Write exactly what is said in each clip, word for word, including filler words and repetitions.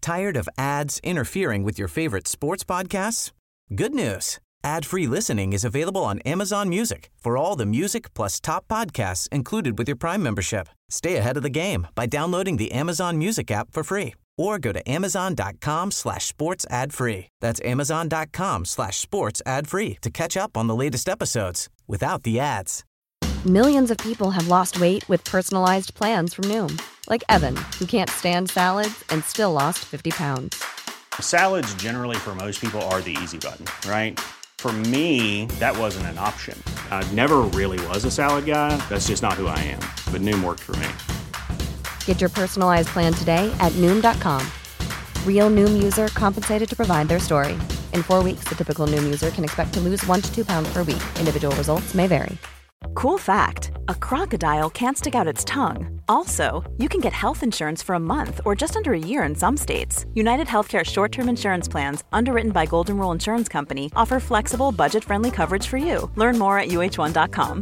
Tired of ads interfering with your favorite sports podcasts? Good news. Ad-free listening is available on Amazon Music for all the music plus top podcasts included with your Prime membership. Stay ahead of the game by downloading the Amazon Music app for free or go to amazon.com slash sports ad free. That's amazon.com slash sports ad free to catch up on the latest episodes without the ads. Millions of people have lost weight with personalized plans from Noom. Like Evan, who can't stand salads and still lost fifty pounds. Salads generally for most people are the easy button, right? For me, that wasn't an option. I never really was a salad guy. That's just not who I am. But Noom worked for me. Get your personalized plan today at Noom dot com. Real Noom user compensated to provide their story. In four weeks, the typical Noom user can expect to lose one to two pounds per week. Individual results may vary. Cool fact, a crocodile can't stick out its tongue. Also, you can get health insurance for a month or just under a year in some states. United Healthcare short-term insurance plans, underwritten by Golden Rule Insurance Company, offer flexible, budget-friendly coverage for you. Learn more at U H one dot com.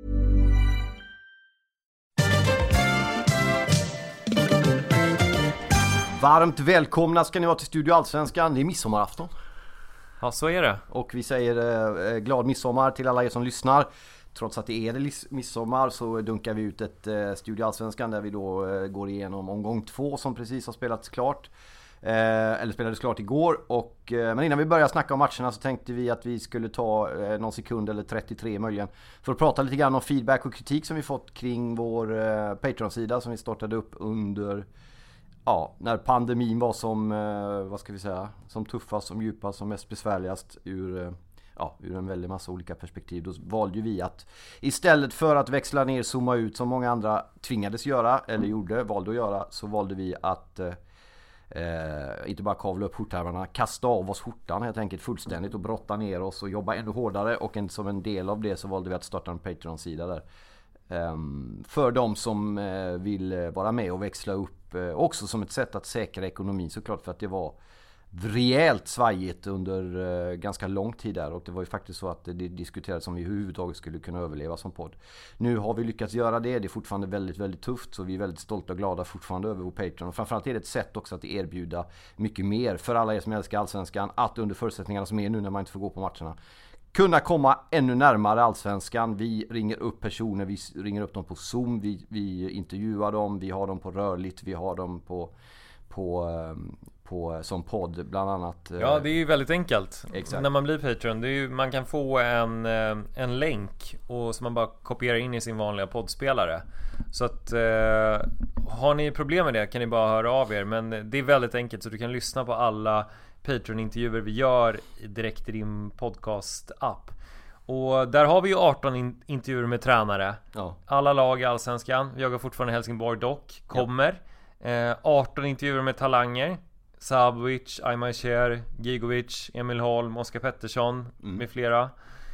Varmt välkomna ska ni vara till Studio Allsvenskan. Det är midsommarafton. Ja, så är det. Och vi säger eh, glad midsommar till alla er som lyssnar. Trots att det är midsommar så dunkar vi ut ett eh, Studio Allsvenskan där vi då eh, går igenom omgång två som precis har spelats klart. Eh, eller spelades klart igår. Och, eh, men innan vi börjar snacka om matcherna så tänkte vi att vi skulle ta eh, någon sekund eller trettiotre möjligen för att prata lite grann om feedback och kritik som vi fått kring vår eh, Patreon-sida som vi startade upp under... Ja, när pandemin var som, eh, vad ska vi säga, som tuffast, som djupast, som mest besvärligast ur, eh, ja, ur en väldigt massa olika perspektiv. Då valde vi att istället för att växla ner, zooma ut som många andra tvingades göra, eller gjorde, valde att göra, så valde vi att eh, eh, inte bara kavla upp skjortärmarna, kasta av oss skjortan helt enkelt fullständigt och brotta ner oss och jobba ännu hårdare. Och en, som en del av det så valde vi att starta en Patreon-sida där. Um, för de som uh, vill uh, vara med och växla upp uh, också som ett sätt att säkra ekonomin såklart, för att det var rejält svajigt under uh, ganska lång tid där, och det var ju faktiskt så att det diskuterades om vi överhuvudtaget skulle kunna överleva som podd. Nu har vi lyckats göra det, det är fortfarande väldigt väldigt tufft, så vi är väldigt stolta och glada fortfarande över vår Patreon, och framförallt är det ett sätt också att erbjuda mycket mer för alla er som älskar Allsvenskan, att under förutsättningarna som är nu när man inte får gå på matcherna kunna komma ännu närmare Allsvenskan. Vi ringer upp personer, vi ringer upp dem på Zoom, vi, vi intervjuar dem, vi har dem på rörligt, vi har dem på, på, på som podd bland annat. Ja, det är ju väldigt enkelt. Exakt. När man blir Patreon, det är ju, man kan få en, en länk och som man bara kopierar in i sin vanliga poddspelare. Så att eh, har ni problem med det kan ni bara höra av er, men det är väldigt enkelt, så du kan lyssna på alla Patreon-intervjuer vi gör direkt i din podcast-app. Och där har vi ju arton in- intervjuer med tränare. Ja. Alla lag i Allsvenskan. Vi jagar fortfarande Helsingborg dock. Kommer. Ja. Eh, arton intervjuer med talanger. Sabovic, Aymar Cher, Gigovic, Emil Holm, Oskar Pettersson mm. med flera.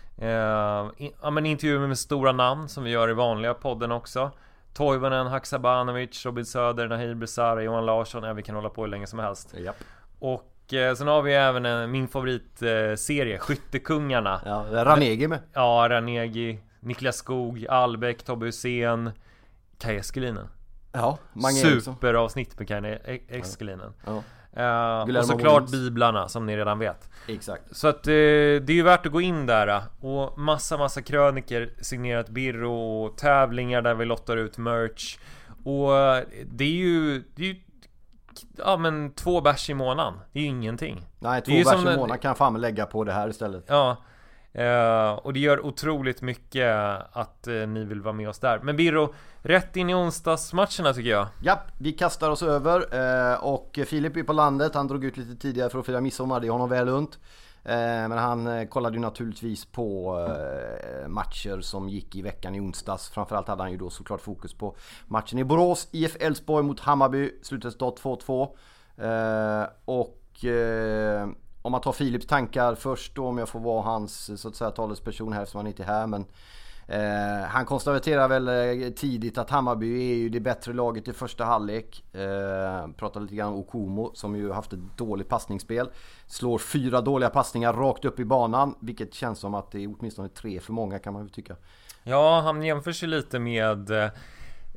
Eh, in- ja, men intervjuer med stora namn som vi gör i vanliga podden också. Toivonen, Haksabanovic, Robin Söder, Nahir Besara, Johan Larsson. Ja, vi kan hålla på hur länge som helst. Japp. Och sen har vi även en, min favoritserie, Skyttekungarna. Ja, Ranegi med. Ja, Ranegi, Niklas Skog, Albeck, Tobbe Hussein, Kaj Eskelinen. Ja, superavsnitt med Kaj Eskelinen. Ja. Ja. Uh, och såklart Molins. Biblarna som ni redan vet. Exakt. Så att uh, det är ju värt att gå in där. Och massa massa kröniker signerat Birro och tävlingar där vi lottar ut merch. Och uh, det är ju, det är ju ja, men två bärs i månaden. Det är ju ingenting. Nej, två bärs i månaden kan fan lägga på det här istället. Ja, eh, och det gör otroligt mycket att eh, ni vill vara med oss där. Men Birro, rätt in i onsdagsmatcherna tycker jag. Ja, vi kastar oss över eh, och Filip är på landet. Han drog ut lite tidigare för att fira midsommar. Det är honom väl unt. Eh, men han eh, kollade ju naturligtvis på eh, matcher som gick i veckan i onsdags. Framförallt hade han ju då såklart fokus på matchen i Borås. I F Elfsborg mot Hammarby. Slutresultat två två. Eh, och eh, om man tar Filips tankar först då, om jag får vara hans så att säga talesperson här eftersom han inte är här, men Eh, han konstaterar väl eh, tidigt att Hammarby är ju det bättre laget i första halvlek. Eh, pratar lite grann om Okumo som ju haft ett dåligt passningsspel. Slår fyra dåliga passningar rakt upp i banan, vilket känns som att det är åtminstone tre för många, kan man ju tycka. Ja, han jämför sig lite med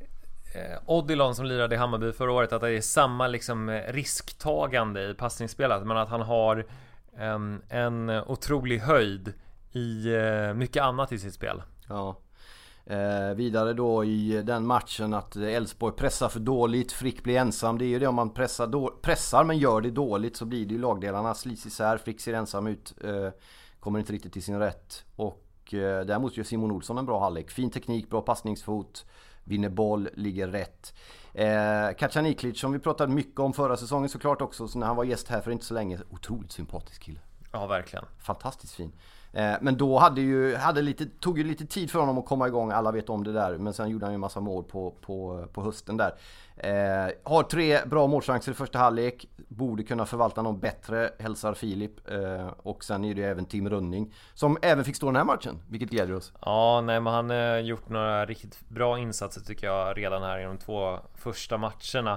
eh, Odilon som lirade i Hammarby förra året, att det är samma liksom risktagande i passningsspelet, men att han har en, en otrolig höjd i eh, mycket annat i sitt spel. Ja. Eh, vidare då i den matchen att Elfsborg pressar för dåligt, Frick blir ensam. Det är ju det, om man pressar, då, pressar men gör det dåligt så blir det ju lagdelarna slits isär. Frick ser ensam ut, eh, kommer inte riktigt till sin rätt. Och eh, däremot gör Simon Olsson en bra halvlek. Fin teknik, bra passningsfot, vinner boll, ligger rätt. Eh, Kacaniklic som vi pratade mycket om förra säsongen såklart också, så när han var gäst här för inte så länge, otroligt sympatisk kille. Ja, verkligen. Fantastiskt fin. Eh, men då hade ju, hade lite, tog ju lite tid för honom att komma igång, alla vet om det där. Men sen gjorde han ju en massa mål på, på, på hösten där. Eh, har tre bra målchanser i första halvlek, borde kunna förvalta någon bättre, hälsar Filip. Eh, och sen är det ju även Tim Rönning som även fick stå den här matchen, vilket gläder oss. Ja, nej, men han har gjort några riktigt bra insatser tycker jag redan här i de två första matcherna.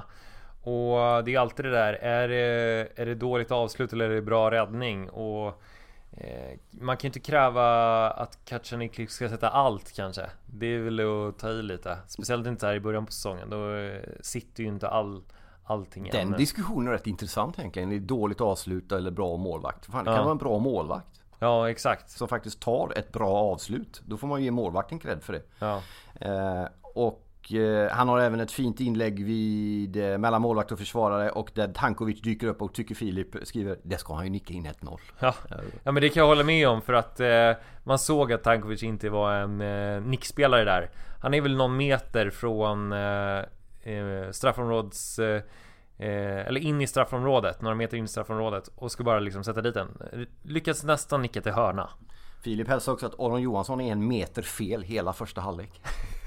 Och det är alltid det där, är det, är det dåligt avslut eller är det bra räddning? Och eh, man kan ju inte kräva att Kacaniklic ska sätta allt kanske. Det är väl att ta i lite. Speciellt inte här i början på säsongen. Då eh, sitter ju inte all, allting Den ännu. diskussionen är rätt intressant egentligen. Är det dåligt avslut eller bra målvakt? Fan, det kan Ja. vara en bra målvakt Ja, exakt. som faktiskt tar ett bra avslut. Då får man ju ge målvakten cred för det. Ja. Eh, och eh, han har även ett fint inlägg vid eh, mellan målvakt och försvarare, och där Tankovic dyker upp och tycker Filip skriver, det ska han ju nicka in ett noll. Ja. ja, men det kan jag hålla med om, för att eh, man såg att Tankovic inte var en eh, nickspelare där. Han är väl någon meter från eh, eh, straffområds... Eh, Eh, eller in i straffområdet, några meter in i straffområdet, och ska bara liksom sätta dit den. Lyckas nästan nicka till hörna. Filip hälsar också att Aron Johansson är en meter fel hela första halvlek.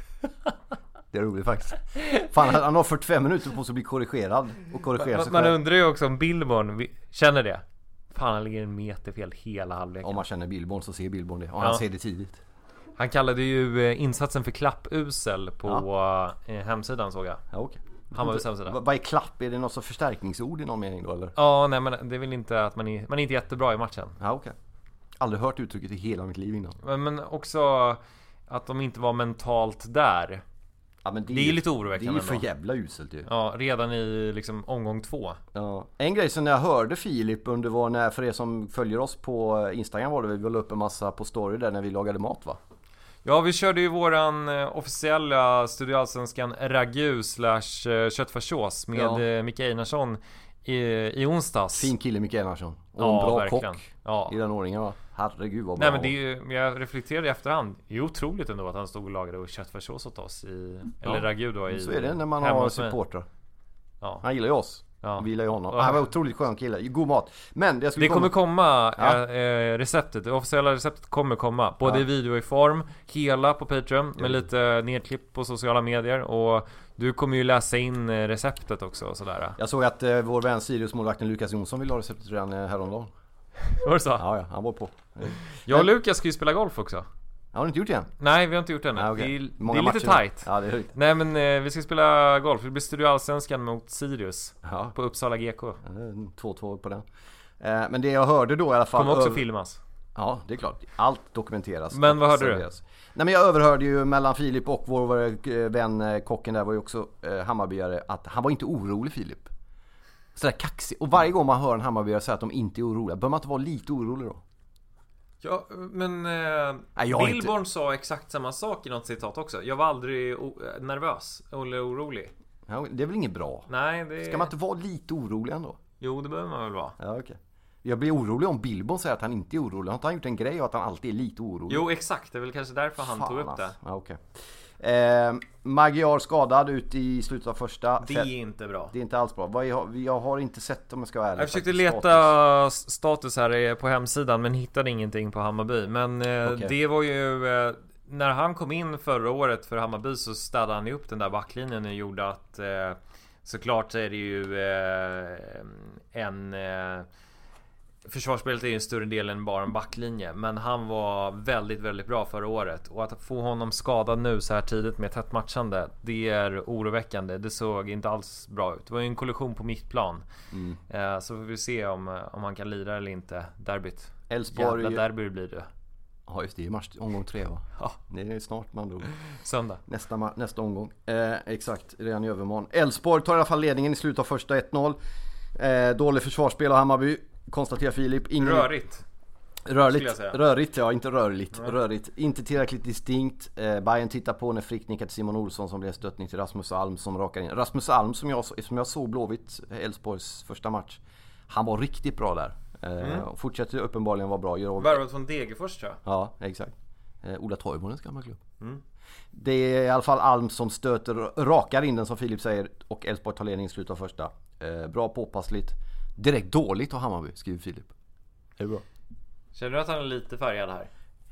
Det är roligt faktiskt. Fan, han har fyrtiofem minuter på sig att bli korrigerad och korrigera sig Man själv. undrar ju också om Billborn känner det. Fan, han ligger en meter fel hela halvleken. Om man känner Billborn så ser Billborn det, och Ja. han ser det tidigt. Han kallade ju eh, insatsen för klappusel på Ja. eh, hemsidan, såg jag. Ja, okej. Han var väl hemsida. Vad vad är klapp? Är det något så förstärkningsord i någon mening då, eller? Ja, nej, men det är väl inte att man är, man är inte jättebra i matchen. Ja, okej. Aldrig hört uttrycket i hela mitt liv innan. Men, men också att de inte var mentalt där. Ja, men det, Det är ju lite oroväckande Det är ju för ändå. jävla uselt ju. Ja, redan i liksom omgång två. Ja. En grej som när jag hörde Filip under var när, för er som följer oss på Instagram, var det vi la upp en massa på story där när vi lagade mat, va? Ja, vi körde ju våran eh, officiella Studio Allsvenskan ragu slash eh, köttfärssås med Ja. eh, Micke Einarsson i, i onsdags. Fin kille Micke Einarsson. Och Ja, en bra verkligen. kock Ja. i den ordningen, va? Herregud vad bra. Nej, men det är ju, jag reflekterade i efterhand. Det är ju otroligt ändå att han stod och lagade köttfärssås åt oss i, eller Ja. ragu då i, Så är det när man hemma har hos mig. supportrar. Ja. Han gillar ju oss. Ja. Vi gillar ju honom. Ja. Han var otroligt skön kille. God mat. Men det jag skulle Det kommer komma, Ja. eh, receptet, det officiella receptet kommer komma. Både Ja. i video i form, hela på Patreon, med lite nedklipp på sociala medier. Och du kommer ju läsa in eh, receptet också och sådär. Jag såg att eh, vår vän Sirius-målvakten Lukas Jonsson ville ha receptet redan eh, häromdagen. Var det så? Ja, ja, han var på. Jag och Lukas ska ju spela golf också. Har du inte gjort det än? Nej, vi har inte gjort det ännu. Ah, okej. Det är, Många det är lite matcher. tight. Ja, det är högt. Nej, men eh, vi ska spela golf. Det blir Studio Allsvenskan mot Sirius Ja, på Uppsala G K. två två på den. Eh, men det jag hörde då i alla fall... Kommer också över- filmas. Ja, det är klart. Allt dokumenteras. Men vad och hörde du? serveras. Nej, men jag överhörde ju mellan Filip och vår eh, vän eh, kocken där var ju också eh, Hammarbyare, att han var inte orolig, Filip. Sådär kaxig. Och varje gång man hör en Hammarbyare säga att de inte är oroliga, bör man inte vara lite orolig då? Ja, men eh, Nej, jag är Billborn sa exakt samma sak i något citat också. Jag var aldrig o- nervös eller orolig. Ja, det är väl inget bra? Nej, det... Ska man inte vara lite orolig ändå? Jo, det behöver man väl vara. Ja, okej. Jag blir orolig om Billborn säger att han inte är orolig. Har inte han gjort en grej av att han alltid är lite orolig? Jo, exakt. Det är väl kanske därför han Fan, tog upp det. alltså. Ja, okej. Eh, Magyar skadad ut i slutet av första. Det är inte bra. Det är inte alls bra. Vad jag, jag har inte sett, om jag ska vara ärlig. Jag försökte faktiskt, leta status. status här på hemsidan, men hittade ingenting på Hammarby. Men eh, Okej. det var ju... Eh, när han kom in förra året för Hammarby så städade han ju upp den där backlinjen och gjorde att... Eh, såklart så är det ju eh, en... Eh, försvarsspelet är ju en större del än bara en backlinje. Men han var väldigt, väldigt bra förra året. Och att få honom skadad nu så här tidigt med tätt matchande, det är oroväckande. Det såg inte alls bra ut. Det var ju en kollision på mittplan. Mm. eh, Så får vi se om, om han kan lira eller inte. Derbyt. Elfsborg, Jävla derby blir det. Ja just det, i mars, omgång tre va? Ja. Det är snart man då. Söndag. Nästa, nästa omgång. Eh, exakt, redan i övermorgon. Elfsborg tar i alla fall ledningen i slutet av första ett noll. Eh, dålig försvarsspel av Hammarby, konstaterar Filip. Ingen... Rörigt. Rörigt, rörigt ja, inte rörligt. Nej. Rörigt, inte tillräckligt distinkt. eh, Bayern tittar på när Frick nickar till Simon Olsson som blev stöttning till Rasmus Alm som rakar in. Rasmus Alm som jag, som jag såg Blåvitt Elfsborgs första match. Han var riktigt bra där. eh, Mm. Fortsätter uppenbarligen vara bra. Gör... Värvat från Degerfors tror jag. Ja, exakt. eh, Ola Toivonens gamla klubb. Mm. Det är i alla fall Alm som stöter, rakar in den som Filip säger. Och Elfsborg tar ledning i slutet av första. eh, Bra påpassligt. Direkt dåligt av Hammarby, skriver Filip. Är det bra? Känner du att han är lite färgad här?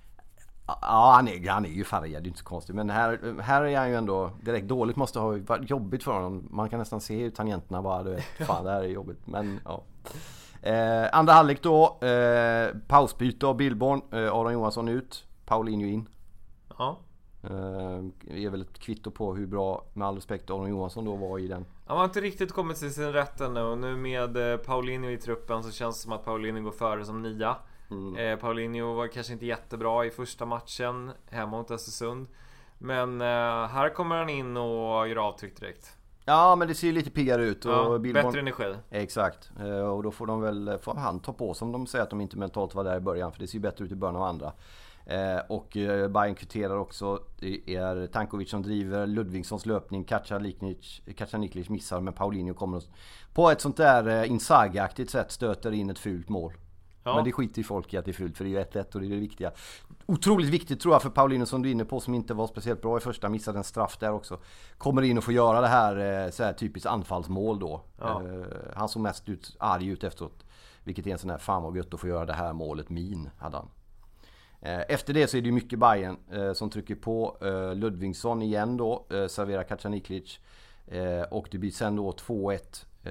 Ja, han är, han är ju färgad, det är inte så konstigt. Men här, här är han ju ändå direkt dåligt. Måste ha varit jobbigt för honom. Man kan nästan se hur tangenterna bara, du vet, fan det här är jobbigt. Men ja. eh, Andra halvlek då, eh, pausbyte av Billborn, eh, Aron Johansson ut, Paulinho in. Ja. eh, är väl ett kvitto på hur bra, med all respekt, Aron Johansson då var i den. Han har inte riktigt kommit till sin rätt ännu. Och nu med eh, Paulinho i truppen så känns det som att Paulinho går före som nia. Mm. eh, Paulinho var kanske inte jättebra i första matchen hemma mot Östersund. Men eh, här kommer han in och gör avtryck direkt. Ja, men det ser ju lite piggare ut och ja, Billborn... bättre energi. Exakt, eh, och då får de väl, får han ta på som de säger att de inte mentalt var där i början. För det ser ju bättre ut i början av andra. Eh, och eh, Bayern kvitterar också. Det är Tankovic som driver, Ludvigssons löpning, Kacaniklic missar, men Paulinho kommer på ett sånt där eh, Inzaghi-aktigt sätt stöter in ett fult mål. Ja. Men det skiter ju folk i att det är fult, för det är ju ett ett och det är det viktiga. Otroligt viktigt tror jag för Paulinho som du är inne på, som inte var speciellt bra i första, missade en straff där också. Kommer in och får göra det här, så här typiskt anfallsmål då. Ja. Uh, han såg mest ut, arg ut efteråt. Vilket är en sån här, fan vad gött att få göra det här målet, min, hade han. Uh, efter det så är det ju mycket Bayern uh, som trycker på. Uh, Ludvigsson igen då, uh, serverar Kacaniklic. Uh, och det blir sen då två ett. Uh,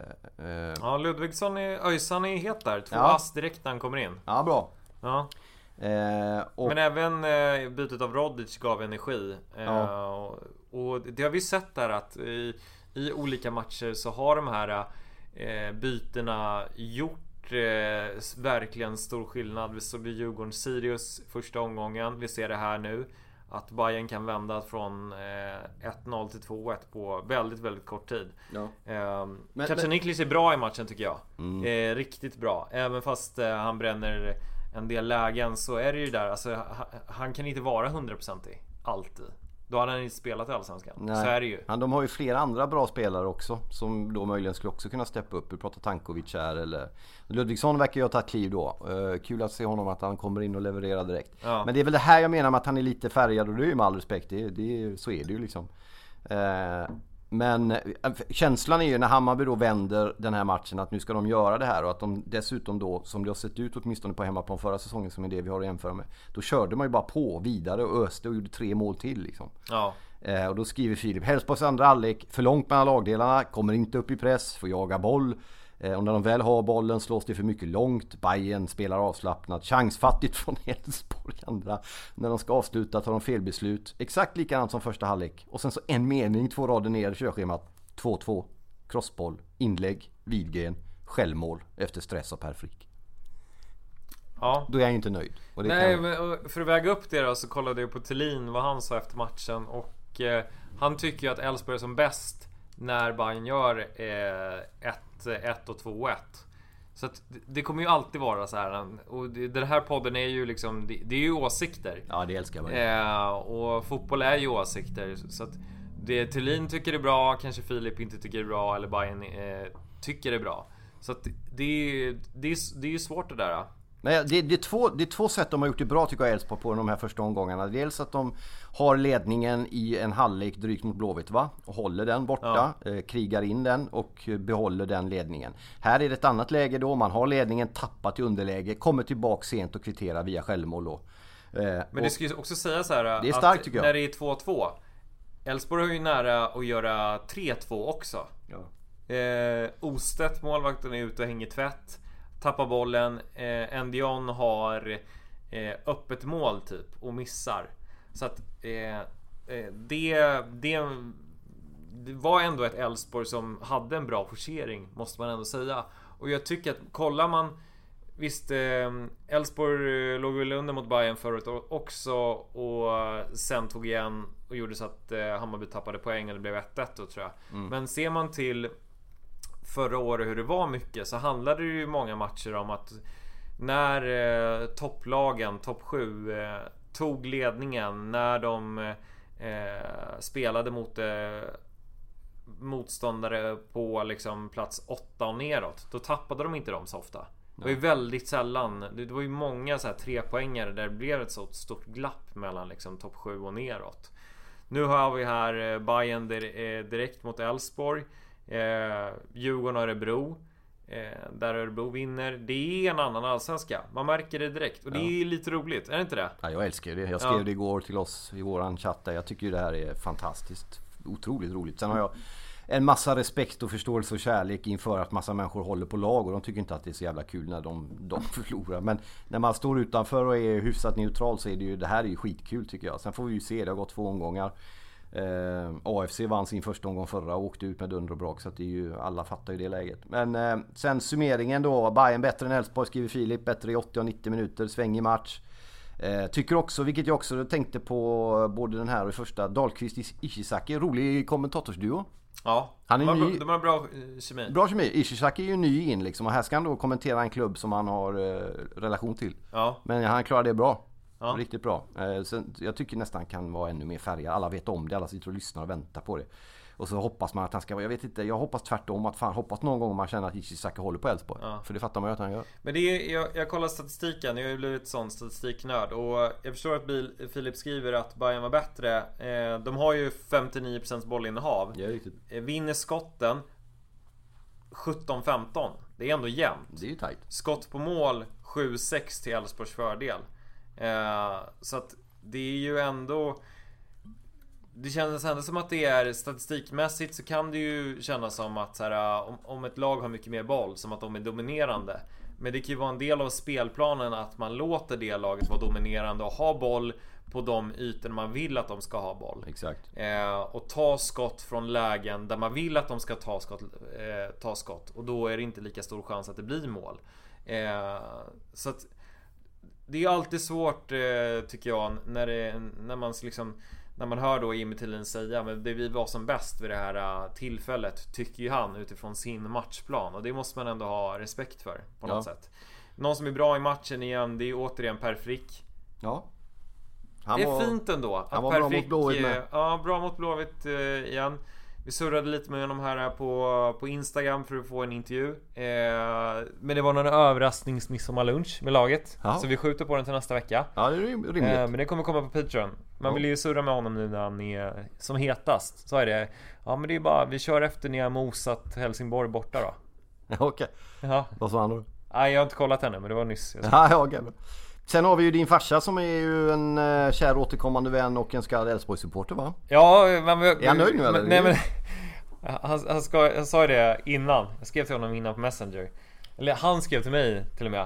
uh, ja, Ludvigsson är, Öjsan är het där. Två ja. ass direkt när han kommer in. Ja, bra. Ja. Uh, och... Men även uh, bytet av Rodic gav energi. Uh, ja. och, och det har vi sett där att i, i olika matcher så har de här uh, bytena gjort uh, verkligen stor skillnad. Vi såg det Djurgården Sirius första omgången. Vi ser det här nu. Att Bayern kan vända från eh, ett noll till två ett på väldigt, väldigt kort tid. Ja. eh, Kacaniklic är bra i matchen tycker jag. Mm. eh, Riktigt bra. Även fast eh, han bränner en del lägen så är det ju där, alltså, ha, han kan inte vara hundra procent i alltid. Då hade han inte spelat i Allsvenskan. Nej. Så är det ju. Ja, de har ju flera andra bra spelare också som då möjligen skulle också kunna steppa upp. Vi pratar Tankovic här eller Ludvigsson verkar ju ha tagit kliv då. Uh, kul att se honom att han kommer in och levererar direkt. Ja. Men det är väl det här jag menar med att han är lite färgad, och det är ju med all respekt. Det, det, så är det ju liksom. Uh, men känslan är ju när Hammarby då vänder den här matchen att nu ska de göra det här, och att de dessutom då, som det har sett ut åtminstone på hemmaplan förra säsongen som är det vi har att jämföra med, då körde man ju bara på vidare och öste och gjorde tre mål till liksom. Ja. Eh, och då skriver Filip, Elfsborgs andra halvlek för långt mellan lagdelarna, kommer inte upp i press, får jaga boll. Eh, och när de väl har bollen slås det för mycket långt. Bayern spelar avslappnat, chansfattigt från Elfsborg andra. När de ska avsluta tar de felbeslut. Exakt likadant som första halvlek. Och sen så en mening, två rader ner i körschemat. två två, crossboll, inlägg, Widgren, självmål efter stress av Per Frick. Ja. Då är jag ju inte nöjd. Och det Nej, kan... men för att väga upp det då så kollade jag på Thelin vad han sa efter matchen. Och eh, han tycker ju att Elfsborg är som bäst när Bayern gör eh, ett och två ett. Så att det kommer ju alltid vara så här. Och den här podden är ju liksom, det, det är ju åsikter. Ja, det älskar man. Eh, och fotboll är ju åsikter. Så att det Thelin tycker är bra, kanske Filip inte tycker är bra, eller Bayern eh, tycker är bra. Så att det, det, det är ju svårt det där. Nej, det, det, är två, det är två sätt de har gjort det bra tycker jag, Elfsborg, på de här första omgångarna. Dels att de har ledningen i en halvlek drygt mot Blåvitt, va? Och håller den borta, ja. eh, krigar in den och behåller den ledningen. Här är det ett annat läge då, man har ledningen, tappat i underläge, kommer tillbaka sent och kvitterar via självmål då. Eh, Men det ska ju också säga så här, det är starkt, tycker jag. När det är två två, Elfsborg har ju nära att göra tre två också. Ja. eh, Ostedt, målvakten, är ute och hänger tvätt, tappar bollen, eh, Endion har eh, öppet mål typ och missar. Så att eh, det, det, det var ändå ett Elfsborg som hade en bra forcering, måste man ändå säga. Och jag tycker att kollar man visst, Elfsborg låg väl under mot Bayern förut också, och sen tog igen och gjorde så att Hammarby tappade poäng och det blev ett ett då, tror jag. Mm. Men ser man till förra året hur det var mycket, så handlade det ju många matcher om att när eh, topplagen, topp sju, eh, tog ledningen, när de eh, spelade mot eh, motståndare på liksom plats åtta och neråt, då tappade de inte dem så ofta. Det var ju väldigt sällan. Det var ju många så här trepoängare där det blev ett så stort glapp mellan liksom topp sju och neråt. Nu har vi här Bayern direkt mot Elfsborg, eh, Djurgården och Örebro, eh, där Örebro vinner. Det är en annan allsvenska. Man märker det direkt. Och det ja. är lite roligt, är det inte det? Ja, jag älskar det. Jag skrev ja. det igår till oss i våran chatt där. Jag tycker ju det här är fantastiskt. Otroligt roligt. Sen har jag en massa respekt och förståelse och kärlek inför att massa människor håller på lag, och de tycker inte att det är så jävla kul när de, de förlorar. Men när man står utanför och är hyfsat neutral, så är det ju, det här är ju skitkul tycker jag. Sen får vi ju se, det har gått två omgångar. eh, A F C vann sin första omgång förra och åkte ut med dunder och brak, så att det är ju, alla fattar ju det läget. Men eh, sen summeringen då, Bayern bättre än Elfsborg, skriver Filip, bättre i åttio och nittio minuter, sväng i match. Eh, tycker också, vilket jag också tänkte på både den här och första, Dahlqvist Ishizaki, rolig kommentatorsduo. Ja, han är de, har, ny, de har bra kemi. Bra kemi. Ishizaki är ju ny in liksom, och här ska han då kommentera en klubb som han har eh, relation till. Ja. Men han klarar det bra. Ja. Riktigt bra. Eh, sen, jag tycker nästan kan vara ännu mer färgad. Alla vet om det, alla sitter och lyssnar och väntar på det. Och så hoppas man att han ska vara, jag vet inte, jag hoppas tvärtom att fan, hoppas någon gång man känner att Ishizaki håller på Elfsborg. Ja. För det fattar man ju att han gör. Men det är, jag, jag kollar statistiken, jag har ju blivit sån statistiknörd, och jag förstår att Bil, Filip skriver att Bayern var bättre. Eh, de har ju femtionio procent bollinnehav. Ja, riktigt. Eh, vinner skotten sjutton femton. Det är ändå jämnt. Det är ju tajt. Skott på mål sju sex till Elfsborgs fördel. Eh, så att det är ju ändå, det känns ändå som att det är statistikmässigt, så kan det ju kännas som att så här, om, om ett lag har mycket mer boll, som att de är dominerande. Men det kan ju vara en del av spelplanen att man låter det laget vara dominerande och ha boll på de ytor man vill att de ska ha boll. Exakt. Eh, och ta skott från lägen där man vill att de ska ta skott, eh, ta skott. Och då är det inte lika stor chans att det blir mål. Eh, så att det är alltid svårt, eh, tycker jag, när, det, när man liksom, när man hör då Jimmy Tillin säga, men det vi var som bäst vid det här tillfället, tycker ju han utifrån sin matchplan, och det måste man ändå ha respekt för på något ja. sätt. Någon som är bra i matchen igen, det är återigen Per Frick. Ja. Han det är var, fint ändå att han var Per bra Frick, mot Blåvitt med. Ja, bra mot Blåvitt eh, igen. Vi surrade lite med honom här på, på Instagram för att få en intervju. Eh, men det var någon överraskningsmidsommarlunch med laget. Ja. Så vi skjuter på den till nästa vecka. Ja, det är rimligt. Eh, men det kommer komma på Patreon. Man ja. vill ju surra med honom nu när han är som hetast. Så är det. Ja, men det är bara, vi kör efter ni har mosat Helsingborg borta då. Ja, okej. Okay. Ja. Vad sa han då? Nej, jag har inte kollat ännu, men det var nyss. Ja, ja, okej. Okay. Sen har vi ju din farsa som är ju en uh, kär återkommande vän och en skall Elfsborg-supporter, va? Ja, men... Är han nöjd nu eller? Nej, men... Han, han, ska, jag sa det innan. Jag skrev till honom innan på Messenger. Eller han skrev till mig till och med.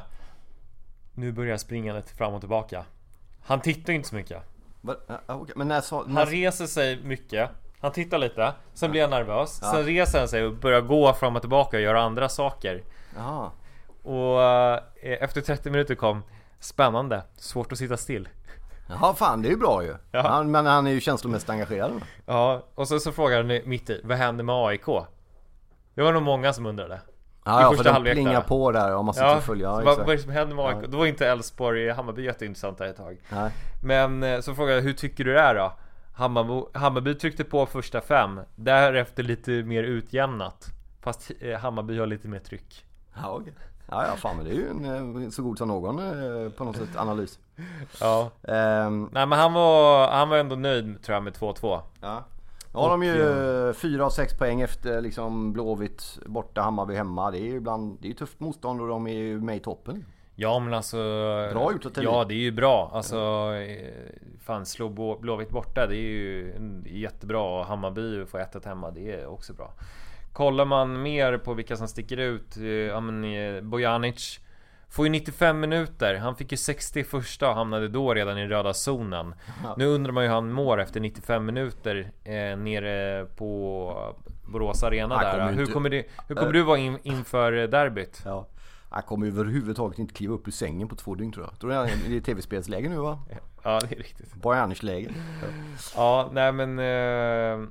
Nu börjar springandet fram och tillbaka. Han tittar inte så mycket. But, uh, okay. Men när så, när... Han reser sig mycket. Han tittar lite. Sen blir han nervös. Ja. Sen reser han sig och börjar gå fram och tillbaka och göra andra saker. Aha. Och uh, efter trettio minuter kom spännande. Svårt att sitta still. Ja, fan, det är ju bra ju. Ja. Han, men han är ju känslomässigt engagerad. Ja, och så, så frågar han mitt i, vad händer med A I K? Det var nog många som undrade. Ja, ja, för de plingar där på där om man sitter ja, och följer. Ja, vad, vad är det som händer med A I K? Ja. Då var inte Elfsborg Hammarby jätteintressant där ett tag. Nej. Men så frågade jag, hur tycker du det är då? Hammarby, Hammarby tryckte på första fem. Därefter lite mer utjämnat. Fast Hammarby har lite mer tryck. Ja, okej. Ja, ja, fan, men det är ju en, så god som någon på något sätt analys. Ja. Um, Nej, men han var, han var ändå nöjd, tror jag, med två två. Ja. Ja, och, de är ju fyra av sex poäng efter liksom Blåvitt borta, Hammarby hemma. Det är ju ibland, det är ju tufft motstånd och de är ju med i toppen. Ja, men alltså... Bra gjort att Ja, det är ju bra. Alltså, fan, slå Blåvitt borta, det är ju jättebra. Och Hammarby får ett ett hemma, det är också bra. Kollar man mer på vilka som sticker ut, ja, men Bojanic får ju nittiofem minuter. Han fick ju sextio första och hamnade då redan i röda zonen. Ja. Nu undrar man ju hur han mår efter nittiofem minuter eh, nere på Borås Arena där. Kommer inte... Hur kommer, det, hur kommer äh... du vara in, inför derbyt? Ja. Han kommer överhuvudtaget inte kliva upp ur sängen på två dygn tror jag. Tror jag det är tv-spelsläge nu va? Ja, det är riktigt. Bayerns-läge. Ja. ja, nej men eh,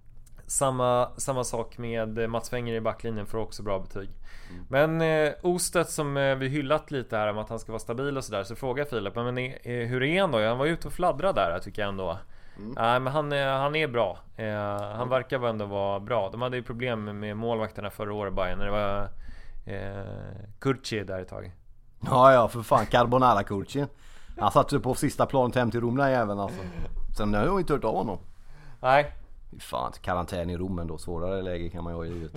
samma, samma sak med Mats Wenger i backlinjen, får också bra betyg. Mm. Men eh, Ostet som eh, vi hyllat lite här om att han ska vara stabil och sådär, så frågar Filip, men eh, hur är han då? Han var ute och fladdrade där tycker jag ändå. Mm. Nej, men han, han är bra. eh, Han verkar väl ändå vara bra. De hade ju problem med målvakterna förra året Bayern, när det var eh, Kurci där ett tag. Ja ja, för fan, Carbonara Kurci. Han satt sig på sista planet hem till Rom där även alltså. Sen har jag inte hört av honom. Nej. Fan, karantän i Rom ändå. Svårare läge kan man ju ha i livet.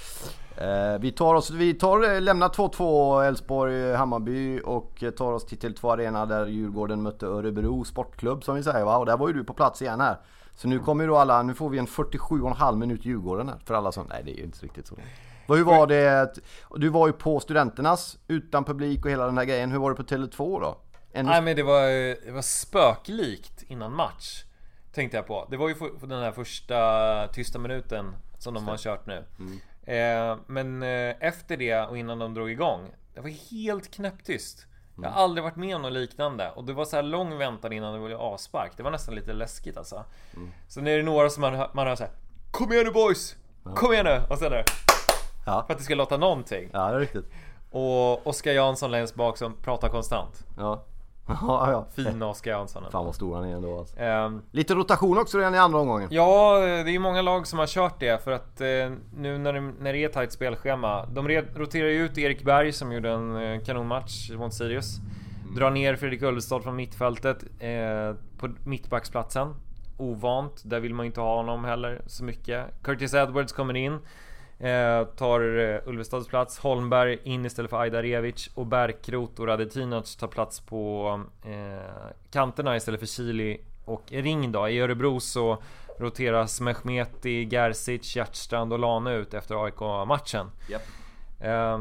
eh, Vi tar oss, vi tar, lämnar två två Elfsborg Hammarby och tar oss till Tele två Arena där Djurgården mötte Örebro Sportklubb som vi säger va. Och där var ju du på plats igen här. Så nu kommer ju då alla, nu får vi en fyrtiosju och en halv minut Djurgården här. För alla som, nej det är ju inte riktigt så. Hur var det? Du var ju på Studenternas utan publik och hela den här grejen. Hur var det på Tele två då? En... Nej men det var, det var spöklikt innan match, tänkte jag på. Det var ju för den här första tysta minuten som de har kört nu. Mm. eh, Men eh, efter det och innan de drog igång, det var helt knäpptyst. Jag har aldrig varit med om något liknande. Och det var så här lång väntan innan det var avspark. Det var nästan lite läskigt alltså. mm. Så när det är några som man, man hör så här: kom igen nu boys, kom igen nu. Och sen där, ja. För att det ska låta någonting. Ja, det är riktigt. Och Oskar Jansson längst bak som pratar konstant. Ja. Ja, ja. Fina Oskar Jansson. Fan vad stor han är ändå alltså. um, Lite rotation också redan i andra omgången. Ja, det är ju många lag som har kört det. För att eh, nu när det, när det är tajt spelschema, de roterar ju ut Erik Berg som gjorde en eh, kanonmatch mot Sirius. mm. Drar ner Fredrik Ulvestad från mittfältet eh, på mittbacksplatsen. Ovant, där vill man inte ha honom heller så mycket. Curtis Edwards kommer in, Eh, tar uh, Ulvestads plats. Holmberg in istället för Ajdarevic. Och Bärkrot och Radetinac tar plats på eh, kanterna istället för Chili och Ring då. I Örebro så roteras Mehmeti, Gerzic, Hjertstrand och Lane ut efter A I K-matchen. Yep. eh,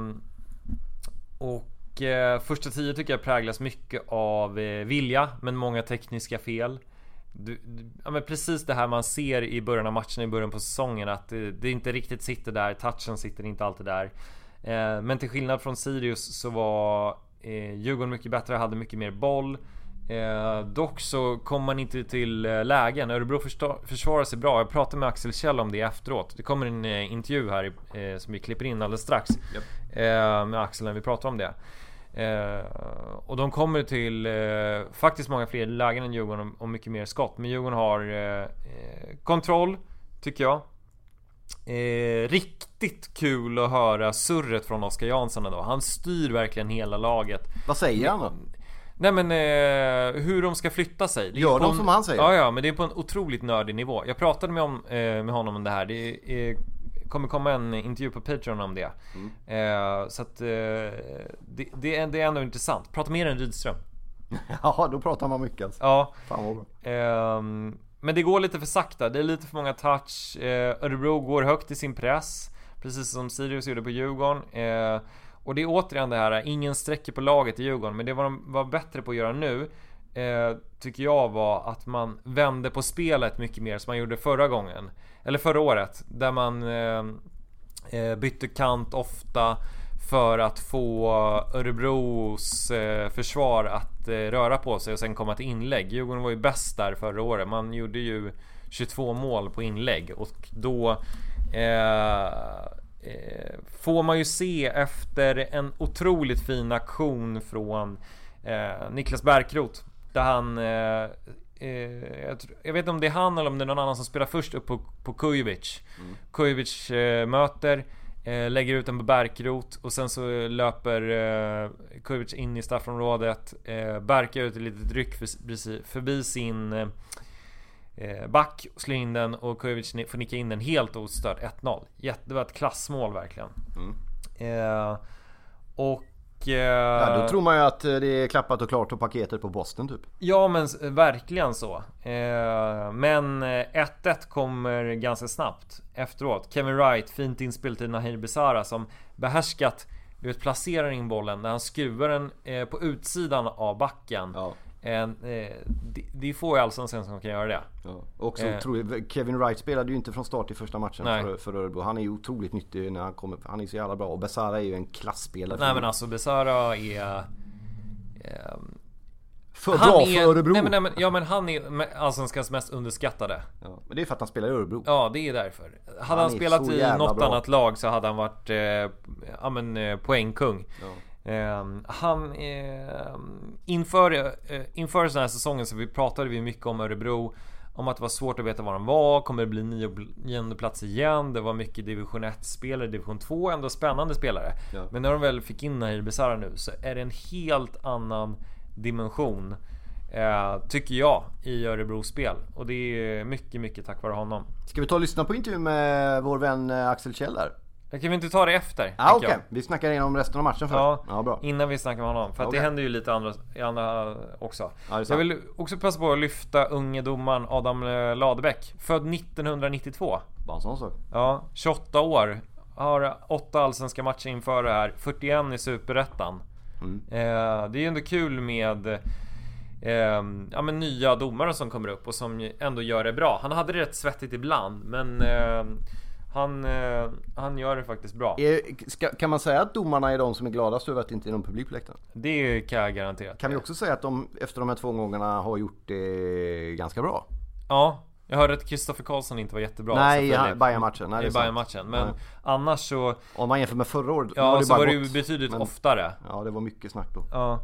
Och eh, första tio tycker jag präglas mycket av eh, vilja, men många tekniska fel. Du, du, ja, men precis det här man ser i början av matchen, i början på säsongen, att det, det inte riktigt sitter där, touchen sitter inte alltid där. eh, Men till skillnad från Sirius så var eh, Djurgården mycket bättre, hade mycket mer boll. eh, Dock så kom man inte till eh, lägen. Örebro försvarar sig bra. Jag pratade med Axel Kjell om det efteråt. Det kommer en eh, intervju här eh, som vi klipper in alldeles strax. Yep. eh, Med Axel när vi pratar om det. Eh, och de kommer till eh, faktiskt många fler lägen än Djurgården och, och mycket mer skott. Men Djurgården har eh, kontroll, tycker jag. eh, Riktigt kul att höra surret från Oskar Jansson då. Han styr verkligen hela laget. Vad säger han då? Nej men eh, hur de ska flytta sig. Gör de en, som han säger? Ja, ja, men det är på en otroligt nördig nivå. Jag pratade med, om, eh, med honom om det här. Det är kommer komma en intervju på Patreon om det. mm. eh, Så att eh, det, det, är, det är ändå intressant. Prata mer än Rydström. Ja, då pratar man mycket alltså. Ja. Fan vad bra. eh, Men det går lite för sakta. Det är lite för många touch. eh, Örebro går högt i sin press, precis som Sirius gjorde på Djurgården. eh, Och det är återigen det här, ingen sträcker på laget i Djurgården. Men det var de var bättre på att göra nu, eh, tycker jag, var att man vände på spelet mycket mer som man gjorde förra gången. Eller förra året, där man eh, bytte kant ofta för att få Örebros eh, försvar att eh, röra på sig och sen komma till inlägg. Djurgården var ju bäst där förra året. Man gjorde ju tjugotvå mål på inlägg. Och då eh, eh, får man ju se efter en otroligt fin aktion från eh, Niklas Bärkrot, där han eh, Jag, tror, jag vet inte om det är han eller om det är någon annan som spelar först upp på, på Kujovic. mm. Kujovic eh, möter, eh, lägger ut den på Bärkrot, och sen så löper eh, Kujovic in i straffområdet, eh, Bärkar ut ett litet ryck för, förbi sin eh, back, slår in den, och Kujovic får nicka in den helt ostört. Ett noll. Det var ett klassmål verkligen. mm. eh, Och ja, då tror man ju att det är klappat och klart och paketet på Boston typ. Ja, men verkligen så. eh, Men ett ett kommer ganska snabbt efteråt. Kevin Wright, fint inspel till Nahir Besara, som behärskat, du vet, placerar in bollen när han skruvar den eh, på utsidan av backen. ja. En, eh, det, det är få i Allsvenskan som kan göra det. Ja. Också eh. otroligt, Kevin Wright spelade ju inte från start i första matchen för, för Örebro. Han är ju otroligt nyttig när han kommer. Han är så jävla bra. Och Besara är ju en klassspelare. Nej men alltså Besara är... Eh, för bra är, för Örebro. Nej men, nej, men, ja men han är Allsvenskans mest underskattade. Ja, men det är för att han spelar i Örebro. Ja det är därför. Hade han, han spelat i något bra. annat lag så hade han varit eh, ja, men, eh, poängkung. Ja. Eh, han eh, inför, eh, inför den här säsongen så vi pratade vi mycket om Örebro, om att det var svårt att veta var han var. Kommer det bli nionde plats igen? Det var mycket division ett-spelare, division två, ändå spännande spelare. Ja. Men när de väl fick in Nahir Besara nu så är det en helt annan dimension eh, tycker jag i Örebro spel. Och det är mycket, mycket tack vare honom. Ska vi ta och lyssna på intervju med vår vän Axel Kjeller? Jag kan vi inte ta det efter? Ah, okej, okay. Vi snackar igenom resten av matchen först. Ja, ja bra. Innan vi snackar med honom. För att okay. det händer ju lite andra, andra också. Ja, jag vill också passa på att lyfta unge domaren Adam Ladebäck. Född nittonhundranittiotvå. Bara en sån sak. Ja, tjugoåtta år. Har åtta allsvenska matcher inför det här. fyrtioen i Superettan. Mm. Eh, det är ju ändå kul med eh, ja, men nya domare som kommer upp och som ändå gör det bra. Han hade det rätt svettigt ibland, men eh, han, eh, han gör det faktiskt bra. Är, ska, kan man säga att domarna är de som är gladast över att det inte är någon publik på läktaren? Det kan jag garantera. Kan vi också säga att de efter de här två gångerna har gjort det ganska bra? Ja, jag hörde att Kristoffer Karlsson inte var jättebra. Nej, i Bayern-matchen. I Bayern-matchen. Men nej. Annars så... Om man jämför med förra året. Ja, var det så var det ju betydligt men... oftare. Ja, det var mycket snack då. Ja.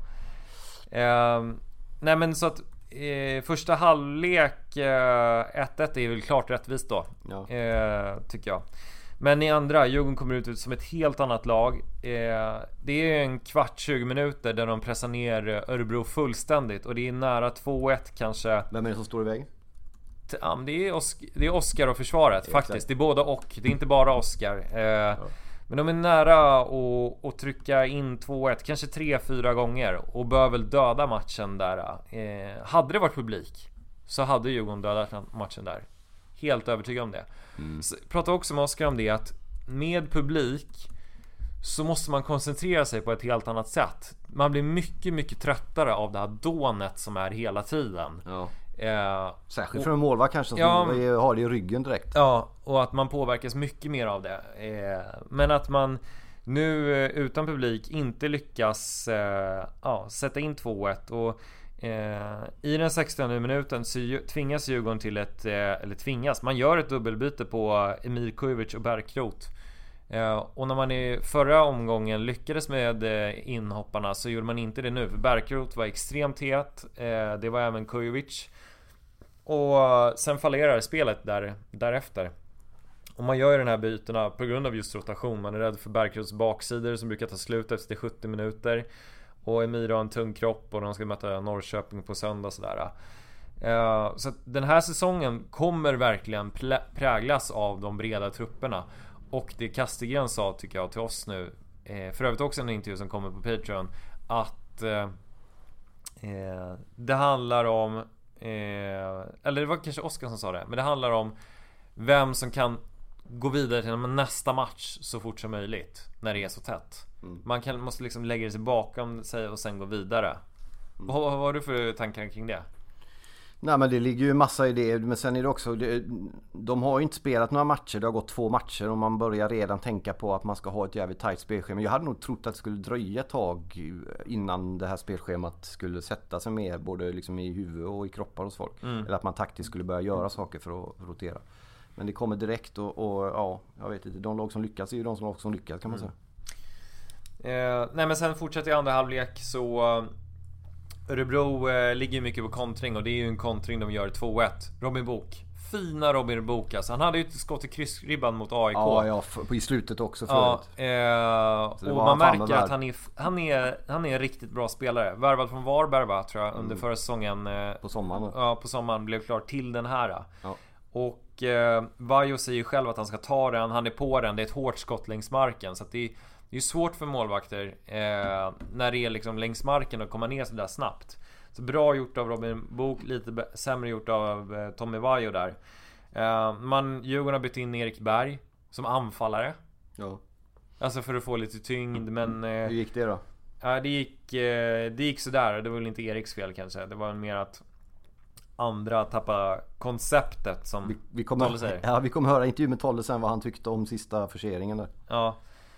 Eh, nej men så att eh, första halvlek eh, ett ett är väl klart rättvist då. Ja. Eh, tycker jag. Men i andra, Djurgården kommer ut som ett helt annat lag. Eh, det är en kvart, tjugo minuter där de pressar ner Örebro fullständigt. Och det är nära två ett kanske. Vem är det som står i vägen? Ja, det är Oskar, det är Oskar och försvaret det faktiskt. Exakt. Det är båda och. Det är inte bara Oskar. Eh, ja. Men de är nära att, att trycka in två ett, kanske tre fyra gånger. Och bör väl döda matchen där. Eh, hade det varit publik så hade Djurgården dödat matchen där. Helt övertygad om det. Mm. Så, pratar också med Oskar om det, att med publik så måste man koncentrera sig på ett helt annat sätt. Man blir mycket, mycket tröttare av det här dånet som är hela tiden. Ja. Eh, Särskilt och, för en målvakt kanske som ja, har det i ryggen direkt. Ja, och att man påverkas mycket mer av det. Eh, men att man nu utan publik inte lyckas eh, ja, sätta in två ett. Och eh, i den sextionde minuten så tvingas Djurgården till ett, eh, eller tvingas, man gör ett dubbelbyte på Emir Kujovic och Bärkroth. Uh, och när man i förra omgången lyckades med uh, inhopparna så gjorde man inte det nu. För Bärkroth var extremt het. Uh, det var även Kujovic. Och uh, sen fallerar spelet där, därefter. Och man gör ju den här bytena på grund av just rotation. Man är rädd för Bärkroths baksidor som brukar ta slut efter sjuttio minuter. Och Emir har en tung kropp och de ska möta Norrköping på söndag sådär. Uh, så att den här säsongen kommer verkligen plä- präglas av de breda trupperna. Och det Kastegren sa tycker jag till oss nu, eh, för övrigt också en intervju som kommer på Patreon, att eh, eh, det handlar om eh, eller det var kanske Oskar som sa det, men det handlar om vem som kan gå vidare till nästa match så fort som möjligt när det är så tätt. Mm. Man kan, måste liksom lägga sig bakom sig och sen gå vidare. Mm. Vad, vad har du för tankar kring det? Nej, men det ligger ju massa i det. Men sen är det också det, de har ju inte spelat några matcher. Det har gått två matcher och man börjar redan tänka på att man ska ha ett jävligt tajt spelschema. Jag hade nog trott att det skulle dröja ett tag innan det här spelschemat skulle sätta sig mer, både liksom i huvud och i kroppar hos folk. Mm. Eller att man taktiskt skulle börja göra saker för att rotera. Men det kommer direkt och, och ja, jag vet inte. De lag som lyckas är ju de som lag som lyckas, kan man mm. säga. Eh, nej, men sen fortsätter i andra halvlek så Örebro eh, ligger mycket på kontring och det är ju en kontring de gör två ett. Robin Book, fina Robin Book alltså. Han hade ju ett skott i kryssribban mot A I K. Ja, ja, för, i slutet också förut. Ja, eh, och man märker att han är, han, är, han är en riktigt bra spelare. Värvad från Varberg va, tror jag, under mm. förra säsongen. Eh, på sommaren. Ja, på sommaren blev klar till den här. Ja. Och eh, Vajo säger ju själv att han ska ta den. Han är på den, det är ett hårt skott längs marken. Så att det är Det är svårt för målvakter eh, när det är liksom längs marken att komma ner så där snabbt. Så bra gjort av Robin Book, lite b- sämre gjort av eh, Tommy Vajo där. Eh, man, Djurgården har bytt in Erik Berg som anfallare. Ja. Alltså för att få lite tyngd, men... Eh, Hur gick det då? Ja, det gick, det gick sådär. Det var väl inte Eriks fel kanske. Det var mer att andra tappa konceptet som vi, vi kommer, Tolle säger. Ja, vi kommer höra intervju med Tolle sen vad han tyckte om sista förseringen där. Ja.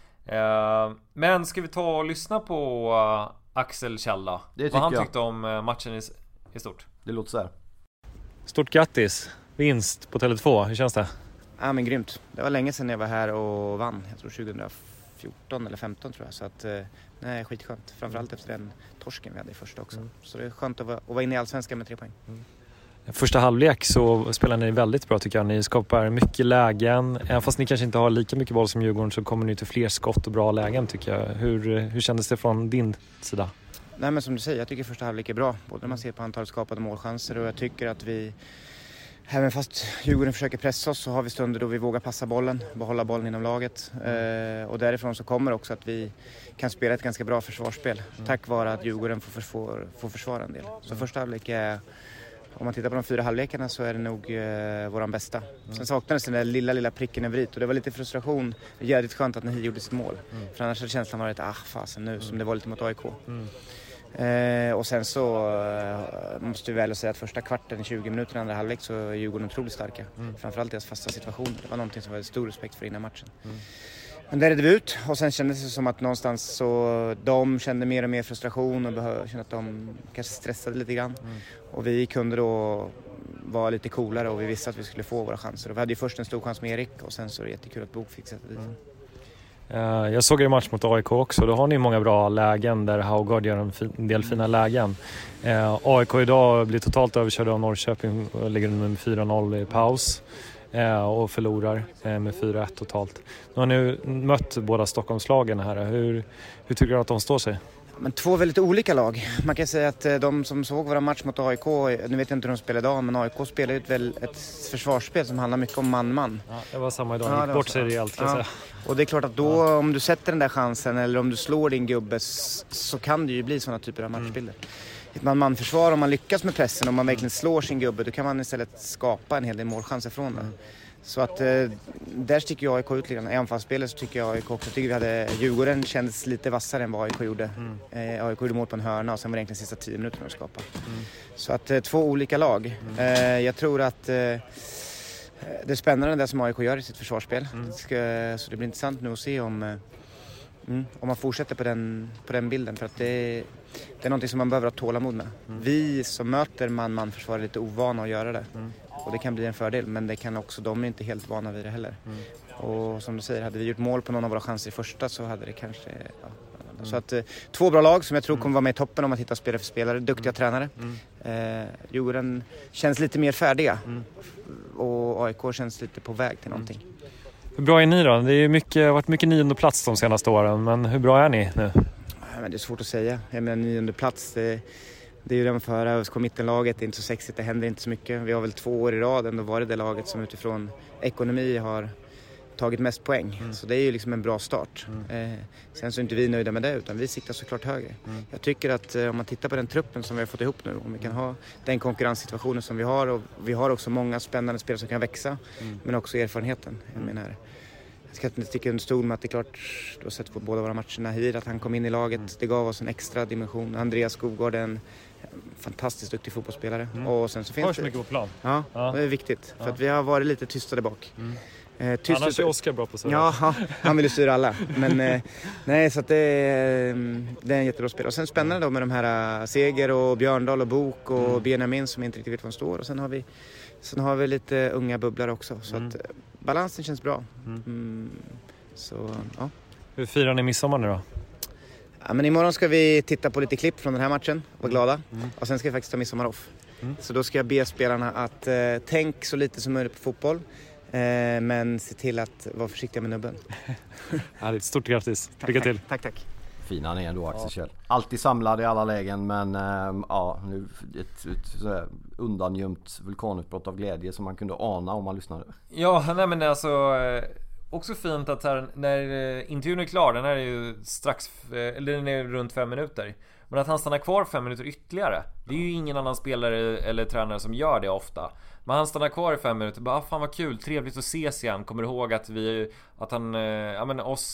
Uh, men ska vi ta och lyssna på uh, Axel Kjell, vad han jag. tyckte om uh, matchen i, i stort? Det låter så här. Stort grattis. Vinst på Tele två. Hur känns det? Ja, men grymt. Det var länge sedan jag var här och vann. Jag tror tjugohundrafjorton eller femton tror jag. Så att, nej, skitskönt. Framförallt efter den torsken vi hade i första också. Mm. Så det är skönt att vara, att vara inne i Allsvenskan med tre poäng. Mm. Första halvlek så spelar ni väldigt bra tycker jag. Ni skapar mycket lägen. Även fast ni kanske inte har lika mycket boll som Djurgården så kommer ni till fler skott och bra lägen tycker jag. Hur, hur kändes det från din sida? Nej, men som du säger, jag tycker första halvlek är bra. Både när man ser på antalet skapade målchanser och jag tycker att vi, även fast Djurgården försöker pressa oss, så har vi stunder då vi vågar passa bollen, behålla bollen inom laget. Eh, och därifrån så kommer också att vi kan spela ett ganska bra försvarsspel. Mm. Tack vare att Djurgården får, får, får försvara en del. Så första halvlek är, om man tittar på de fyra halvlekarna så är det nog eh, våran bästa. Mm. Sen saknades den där lilla, lilla pricken över it och det var lite frustration. Det är jävligt skönt att Nahi gjorde sitt mål. Mm. För annars hade känslan varit, ah fasen nu, mm. som det var lite mot A I K. Mm. Eh, och sen så eh, måste vi väl säga att första kvarten, tjugo minuter i andra halvlek så är Djurgården otroligt starka. Mm. Framförallt deras fasta situationer. Det var någonting som var stor respekt för innan matchen. Mm. Men där redde vi ut och sen kändes det som att någonstans så de kände mer och mer frustration och behö- kände att de kanske stressade lite grann. Mm. Och vi kunde då vara lite coolare och vi visste att vi skulle få våra chanser. Och vi hade ju först en stor chans med Erik och sen så är det jättekul att Bok fick sätta dit. Mm. Jag såg er match mot A I K också. Då har ni många bra lägen där Haugard gör en, fin, en del fina lägen. Eh, A I K idag blir totalt överkörda av Norrköping och ligger med fyra noll i paus eh, och förlorar eh, med fyra ett totalt. Nu har ni mött båda Stockholmslagen här. Hur, hur tycker du att de står sig? Men två väldigt olika lag. Man kan säga att de som såg våra match mot A I K, nu vet jag inte hur de spelar idag, men A I K spelar ju ett, väl, ett försvarsspel som handlar mycket om man-man. Ja, det var samma idag, ja, gick bort sig rejält kan jag säga. Och det är klart att då, ja. om du sätter den där chansen eller om du slår din gubbe så kan det ju bli sådana typer av matchbilder. Mm. Ett man-man-försvar, om man lyckas med pressen, om man verkligen slår sin gubbe, då kan man istället skapa en hel del målchanser från det. Mm. Så att eh, där sticker jag A I K ut lite grann. I anfallsspelet så tycker jag A I K också, tycker vi hade Djurgården kändes lite vassare än vad A I K gjorde. Mm. Eh, A I K gjorde mål på en hörna och sen var det egentligen sista tio minuterna att skapa. Mm. Så att eh, två olika lag. Mm. Eh, jag tror att eh, det är spännande det som A I K gör i sitt försvarsspel. Mm. Ska, så det blir intressant nu att se om, eh, mm, om man fortsätter på den, på den bilden. För att det, det är någonting som man behöver ha tålamod med. Mm. Vi som möter man-man-försvar är lite ovana att göra det. Mm. Och det kan bli en fördel, men det kan också, de är inte helt vana vid det heller. Mm. Och som du säger, hade vi gjort mål på någon av våra chanser i första så hade det kanske... Ja. Mm. Så att eh, två bra lag som jag tror kommer vara med i toppen om man tittar spelare för spelare. Duktiga mm. tränare. Mm. Eh, Djurgården känns lite mer färdiga. Mm. Och A I K känns lite på väg till någonting. Mm. Hur bra är ni då? Det har mycket, varit mycket nionde plats de senaste åren, men hur bra är ni nu? Ja, men det är svårt att säga. Jag menar, nionde plats... Det, Det är ju den för ÖSK mittenlaget, det är inte så sexigt, det händer inte så mycket. Vi har väl två år i rad ändå varit det laget som utifrån ekonomi har tagit mest poäng. Mm. Så det är ju liksom en bra start. Mm. Eh, sen så är inte vi nöjda med det utan vi siktar såklart högre. Mm. Jag tycker att eh, om man tittar på den truppen som vi har fått ihop nu, om vi kan ha den konkurrenssituationen som vi har och vi har också många spännande spelare som kan växa, mm. men också erfarenheten. Jag menar, jag ska inte sticka under stol med att det är klart, du har sett på båda våra matcherna här, att han kom in i laget, mm. det gav oss en extra dimension. Andreas Skogård är en fantastiskt duktig fotbollsspelare. Mm. Och sen så finns det... mycket på plan. Ja, ja, det är viktigt. För ja. att vi har varit lite tysta där bak. Mm. Eh, tyst Annars är Oskar bra på så. Ja, han vill ju styra alla. Men eh, nej, så att det, är, det är en jättebra spel. Och sen spännande då med de här Seger och Björndal och Bok och mm. Benjamin som inte riktigt vet var de står. Och sen har vi, sen har vi lite unga bubblare också. Så mm. att balansen känns bra. Mm. Mm, så, ja. Hur firar ni midsommar nu då? Ja, men imorgon ska vi titta på lite klipp från den här matchen och vara glada. Mm. Och sen ska vi faktiskt ta midsommar off. Mm. Så då ska jag be spelarna att eh, tänk så lite som möjligt på fotboll. Eh, men se till att vara försiktiga med nubben. Härligt, stort grattis. Lycka till. Tack, tack. Fin han är ändå, Axel ja. Kjell. Alltid samlad i alla lägen, men äh, ja, nu ett, ett, ett undangömt vulkanutbrott av glädje som man kunde ana om man lyssnade. Ja, nej men alltså... Också fint att här, när intervjun är klar, den här är ju strax, eller den är runt fem minuter, men att han stannar kvar fem minuter ytterligare, det är ju ingen annan spelare eller tränare som gör det ofta. Men han stannar kvar i fem minuter, bara fan vad kul, trevligt att ses igen, kommer ihåg att vi, att han, ja men oss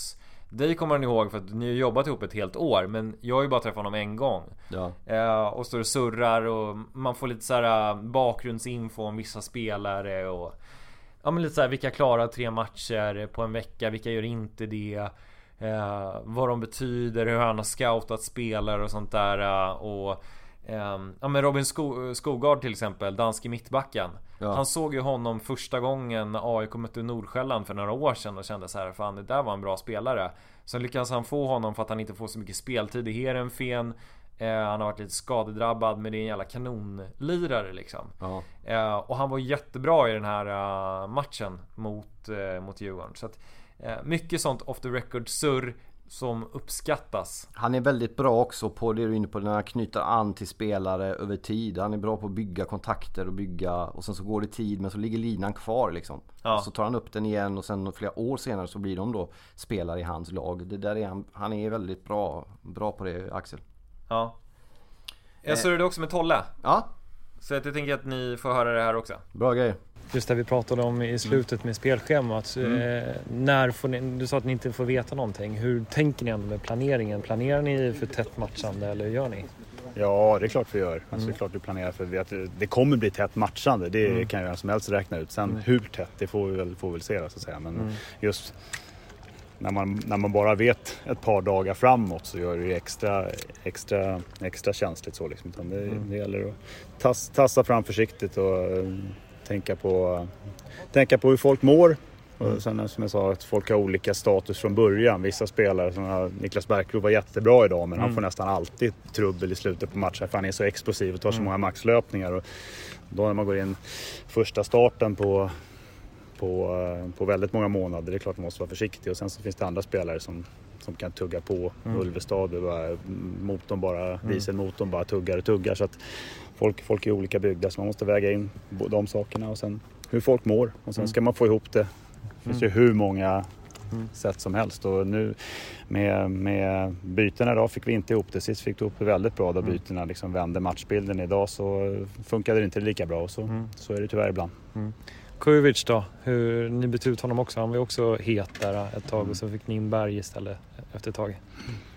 dig kommer han ihåg för att ni har jobbat ihop ett helt år, men jag har ju bara träffat honom en gång. Ja. eh, Och står och surrar och man får lite så här bakgrundsinfo om vissa spelare och ja, men lite så här, vilka klarar tre matcher på en vecka, vilka gör inte det, eh, vad de betyder, hur han har scoutat spelare och sånt där. Och eh, ja, men Robin Sko- Skogard till exempel, danske mittbacken. Ja. Han såg ju honom första gången när A I K mötte Nordsjälland för några år sedan och kände så här, fan det där var en bra spelare. Sen lyckas han få honom för att han inte får så mycket speltid i Heerenveen. Eh, han har varit lite skadedrabbad, men det är en jävla kanonlirare liksom. Ja. Eh, och han var jättebra i den här uh, matchen mot, uh, mot Djurgården. Så att, uh, mycket sånt off the record surr som uppskattas. Han är väldigt bra också på det du är inne på, när han knyter an till spelare över tid. Han är bra på att bygga kontakter och bygga, och sen så går det tid, men så ligger linan kvar liksom. Ja. Så tar han upp den igen och sen flera år senare så blir de då spelare i hans lag. Det där är han, han är väldigt bra, bra på det, Axel. Ja. Jag surrade också med Tolle. Ja. Så att jag tänker att ni får höra det här också. Bra grej. Just det vi pratade om i slutet med spelschemat. Mm. Eh, när får ni, du sa att ni inte får veta någonting. Hur tänker ni ändå med planeringen? Planerar ni för tätt matchande eller gör ni? Ja, det är klart vi gör. Alltså, mm. Det är klart vi planerar för att det kommer bli tätt matchande. Det mm. kan ju vem som helst räkna ut. Sen mm. hur tätt, det får vi väl, får vi väl se så att säga. Men mm. just när man, när man bara vet ett par dagar framåt så gör det ju extra, extra, extra känsligt så liksom. Utan det, mm. det gäller att tass, tassa fram försiktigt och uh, tänka på, tänka på hur folk mår. Mm. Och sen som jag sa, att folk har olika status från början. Vissa spelare, som har, Niklas Bergkrog var jättebra idag, men mm. han får nästan alltid trubbel i slutet på matchen för han är så explosiv och tar så mm. många maxlöpningar. Och då när man går in första starten på På, på väldigt många månader, det är klart man måste vara försiktig. Och sen så finns det andra spelare som, som kan tugga på. mm. Ulvestad, bara, motorn bara, mm. dieselmotorn bara tuggar och tuggar. Så att folk, folk är olika byggda, så man måste väga in de sakerna. Och sen hur folk mår. Och sen mm. ska man få ihop det. Det finns mm. ju hur många mm. sätt som helst. Och nu med, med bytena idag fick vi inte ihop det. Sist fick vi ihop det väldigt bra. Då mm. bytena liksom vände matchbilden. Idag så funkade det inte lika bra. Och så, mm. så är det tyvärr ibland. Mm. Kujovic då, hur ni bytte ut honom också. Han var ju också het där ett tag och så fick ni in Berg istället efter ett tag.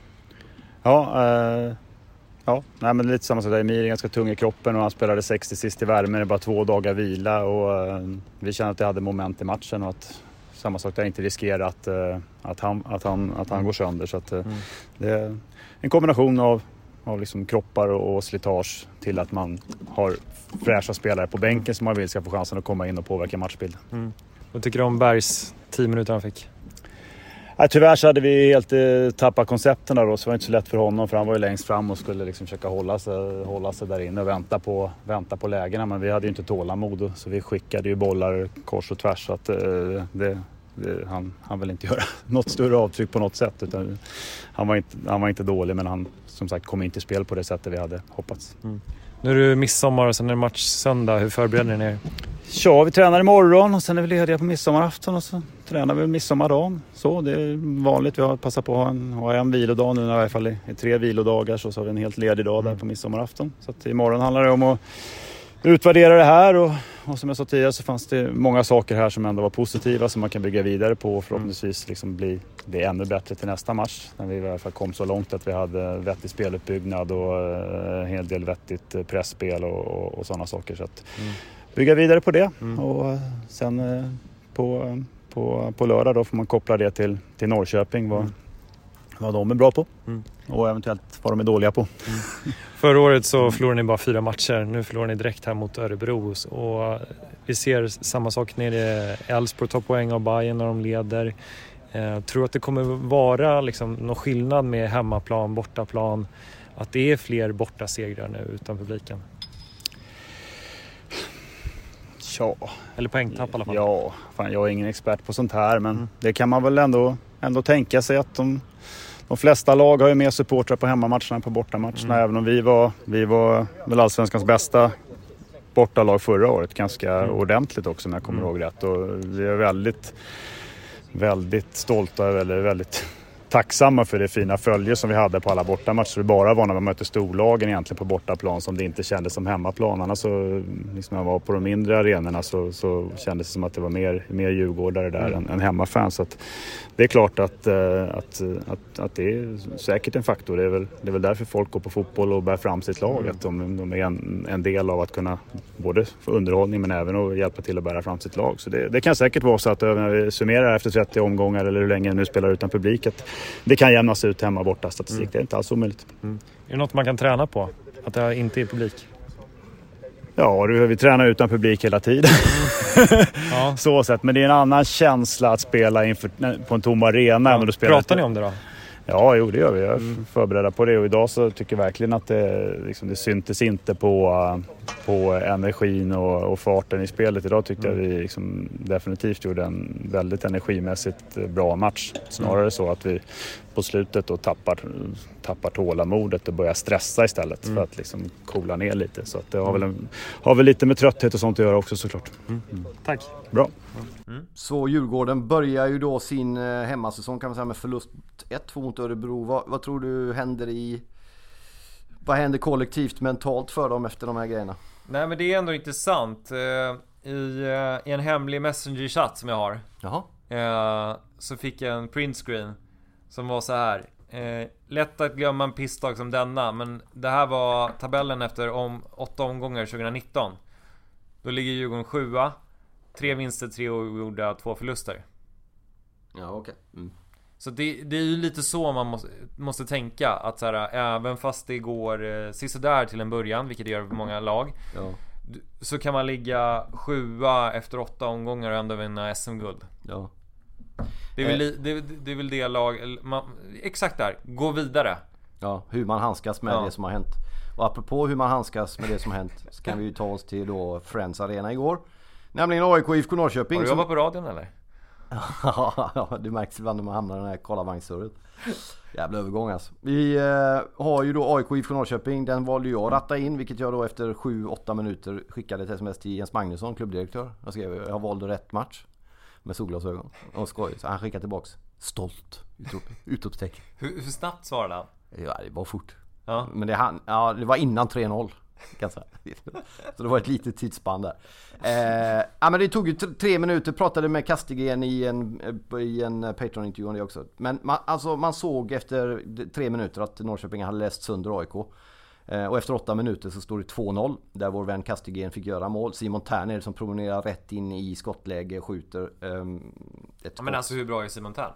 Ja, eh, ja nej, men lite samma sak där. Emir är ganska tung i kroppen och han spelade sextio sist i värmen. Det är bara två dagar vila och eh, vi kände att det hade moment i matchen och att samma sak där inte riskera att, eh, att, han, att, han, att han går sönder. Så att, eh, mm. det är en kombination av av liksom kroppar och slitage till att man har fräscha spelare på bänken som man vill ska få chansen att komma in och påverka matchbilden. Mm. Vad tycker du om Bergs tio minuter han fick? Ja, tyvärr så hade vi helt eh, tappat koncepten då, så det var inte så lätt för honom för han var ju längst fram och skulle liksom försöka hålla sig, hålla sig där inne och vänta på, vänta på lägena, men vi hade ju inte tålamod så vi skickade ju bollar kors och tvärs så att eh, det Det, han, han vill inte göra något större avtryck på något sätt utan han var inte, han var inte dålig men han som sagt kom inte i spel på det sättet vi hade hoppats. Mm. Nu är det midsommar och sen är det match söndag. Hur förbereder ni er? Ja, vi tränar imorgon och sen är vi lediga på midsommarafton och så tränar vi midsommardag. Så det är vanligt. Vi har passat på att ha en, ha en vilodag nu i alla fall i, i tre vilodagar så, så har vi en helt ledig dag där på midsommarafton. Så att imorgon handlar det om att utvärdera det här och, och som jag sa tidigare så fanns det många saker här som ändå var positiva som man kan bygga vidare på och förhoppningsvis liksom bli, bli ännu bättre till nästa match. När vi i alla fall kom så långt att vi hade vettig speluppbyggnad och en hel del vettigt pressspel och, och, och sådana saker. Så att mm. bygga vidare på det mm. och sen på, på, på lördag då får man koppla det till, till Norrköping vad, mm. vad de är bra på mm. och eventuellt vad de är dåliga på. Mm. Förra året så förlorade ni bara fyra matcher. Nu förlorar ni direkt här mot Örebro. Och vi ser samma sak nere i Elfsborg, tar poäng av Bayern när de leder. Jag tror att det kommer vara liksom någon skillnad med hemmaplan, bortaplan. Att det är fler bortasegrar nu utan publiken. Ja. Eller poängtapp i alla fall. Ja, fan, jag är ingen expert på sånt här. Men mm. det kan man väl ändå, ändå tänka sig att de... De flesta lag har ju mer supportrar på hemmamatcherna än på bortamatcherna. Mm. Även om vi var, vi var väl allsvenskans bästa bortalag förra året. Ganska mm. ordentligt också om jag kommer mm. ihåg rätt. Och vi är väldigt, väldigt stolta eller väldigt tacksamma för det fina följe som vi hade på alla bortamatcher. Det bara var när man mötte storlagen egentligen på bortaplan som det inte kändes som hemmaplan. Annars så, liksom när man var på de mindre arenorna så, så kändes det som att det var mer, mer djurgårdare där mm. än, än hemmafans. Så att det är klart att, att, att, att det är säkert en faktor. Det är, väl, det är väl därför folk går på fotboll och bär fram sitt lag. Mm. Att de, de är en, en del av att kunna både få underhållning men även att hjälpa till att bära fram sitt lag. Så det, det kan säkert vara så att när vi summerar efter trettio omgångar eller hur länge nu spelar utan publik att det kan jämnas ut hemma borta statistik. Mm. Det är inte alls omöjligt. Mm. Är det något man kan träna på? Att det inte är publik? Ja, vi tränar utan publik hela tiden. Mm. Ja. Så sett. Men det är en annan känsla att spela inför, på en tom arena. Ja. Spelar Pratar ni om det då? Ja, jo, det gör vi. Jag är mm. förberedda på det. Och idag så tycker jag verkligen att det, liksom, det syntes inte på, på energin och, och farten i spelet. Idag tyckte mm. jag vi liksom definitivt gjorde en väldigt energimässigt bra match. Snarare mm. så att vi på slutet då tappar, tappar tålamodet och börjar stressa istället mm. för att liksom coola ner lite. Så att det har väl, en, har väl lite med trötthet och sånt att göra också såklart. Mm. Mm. Tack. Bra. Mm. Så Djurgården börjar ju då sin hemmasäsong kan man säga med förlust ett två mot Örebro. Vad, vad tror du händer i vad händer kollektivt mentalt för dem efter de här grejerna? Nej, men det är ändå intressant. I, i en hemlig Messenger-chatt som jag har Jaha. så fick jag en printscreen som var så här: eh, lätt att glömma en pissdag som denna, men det här var tabellen efter om åtta omgångar tjugonitton. Då ligger Djurgården sjua, tre vinster, tre oavgjorda, två förluster. Ja, okej. Okay. Mm. Så det, det är ju lite så man måste, måste tänka att så här, även fast det går eh, sisådär till en början, vilket det gör för många lag, ja. så kan man ligga sjua efter åtta omgångar och ändå vinna S M-guld. Ja. Det är väl det, det, är väl det lag man, exakt där, gå vidare. Ja, hur man handskas med ja. det som har hänt. Och apropå hur man handskas med det som har hänt, så kan vi ju ta oss till då Friends Arena igår. Nämligen A I K I F K Norrköping. Har du jobbat på radion eller? Ja, det märks ibland när man hamnar i den här Karlavagnssurret. Jävla övergång alltså. Vi eh, har ju då A I K I F K Norrköping. Den valde jag att ratta in, vilket jag då efter sju åtta minuter skickade ett sms till Jens Magnusson, klubbdirektör. Jag skrev, jag har valt rätt match med solglasögon och skoj. Så han skickade tillbaks stolt utrop, utropstecken. Hur, hur snabbt svarade han? Ja, det var fort. Ja. Men det, han, ja, det var innan tre noll. Så det var ett litet tidsspann där. Eh, ja, men det tog ju t- tre minuter. Pratade med Kastegren i en, i en Patreon-intervju om det också. Men man, alltså, man såg efter tre minuter att Norrköping hade läst sönder A I K. Eh, och efter åtta minuter så står det två noll. Där vår vän Kastegren fick göra mål. Simon Tärner som promenerar rätt in i skottläge, skjuter eh, ett ja, men alltså hur bra är Simon Tärner?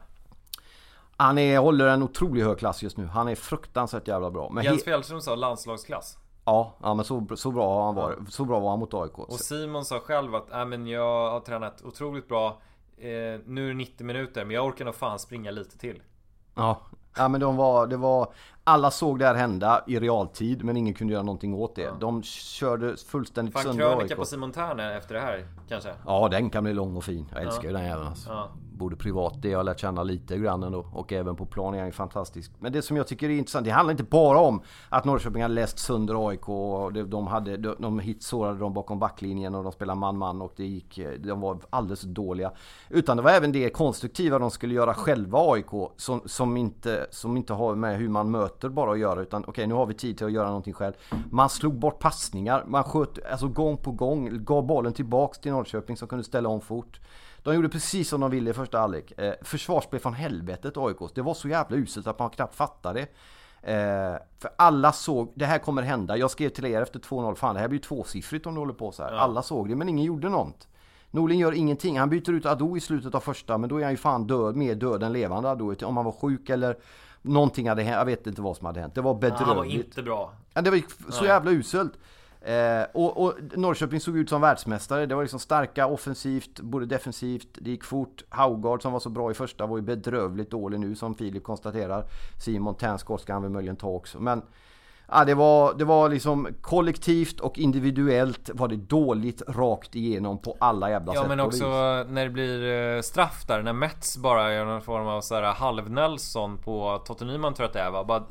Han är, håller en otroligt hög klass just nu. Han är fruktansvärt jävla bra. Men Jens Fjällström sa landslagsklass. Ja, ja, men så, så bra har han varit. Ja. Så bra var han mot A I K. Och Simon sa själv att äh, men jag har tränat otroligt bra. eh, Nu är det nittio minuter, men jag orkar nog fan springa lite till. Ja, ja men de var, det var alla såg det här hända i realtid, men ingen kunde göra någonting åt det. Ja. De körde fullständigt fan, sönder A I K. Krönika på Simon Tärner efter det här, kanske? Ja, den kan bli lång och fin. Jag älskar ja. ju den även alltså. Ja. Både privat, det jag har lärt känna lite grann ändå. Och även på plan är han ju fantastisk. Men det som jag tycker är intressant, det handlar inte bara om att Norrköping hade läst sönder A I K. Och de, hade, de, de hitsårade dem bakom backlinjen och de spelade man-man och det gick, de var alldeles dåliga. Utan det var även det konstruktiva de skulle göra själva A I K. Som, som, inte, som inte har med hur man möter bara att göra. Utan okej, okay, nu har vi tid till att göra någonting själv. Man slog bort passningar. Man sköt alltså gång på gång. Gav bollen tillbaks till Norrköping som kunde ställa om fort. De gjorde precis som de ville i första halvlek. Eh, försvarsspel från helvetet A I K. Det var så jävla uselt att man knappt fattade det. Eh, för alla såg, det här kommer hända. Jag skrev till er efter två noll, fan det här blir tvåsiffrigt om du håller på så här. Ja. Alla såg det, men ingen gjorde något. Norling gör ingenting. Han byter ut Ado i slutet av första, men då är han ju fan död, mer död än levande Ado. Om han var sjuk eller någonting hade hänt. Jag vet inte vad som hade hänt. Det var bedrövligt. Ja, han var inte bra. Ja, det var så jävla uselt. Eh, och, och Norrköping såg ut som världsmästare. Det var liksom starka offensivt, både defensivt. Det gick fort. Haugard som var så bra i första var ju bedrövligt dålig nu, som Filip konstaterar. Simon Tärnskott ska han väl möjligen ta också. Men ja, det var, det var liksom kollektivt och individuellt var det dåligt rakt igenom på alla jävla ja, sätt. Ja, men också när det blir straff där, när Mets bara gör någon form av så här halv Nelson på Totte Nyman, tror jag att det är, va? Bara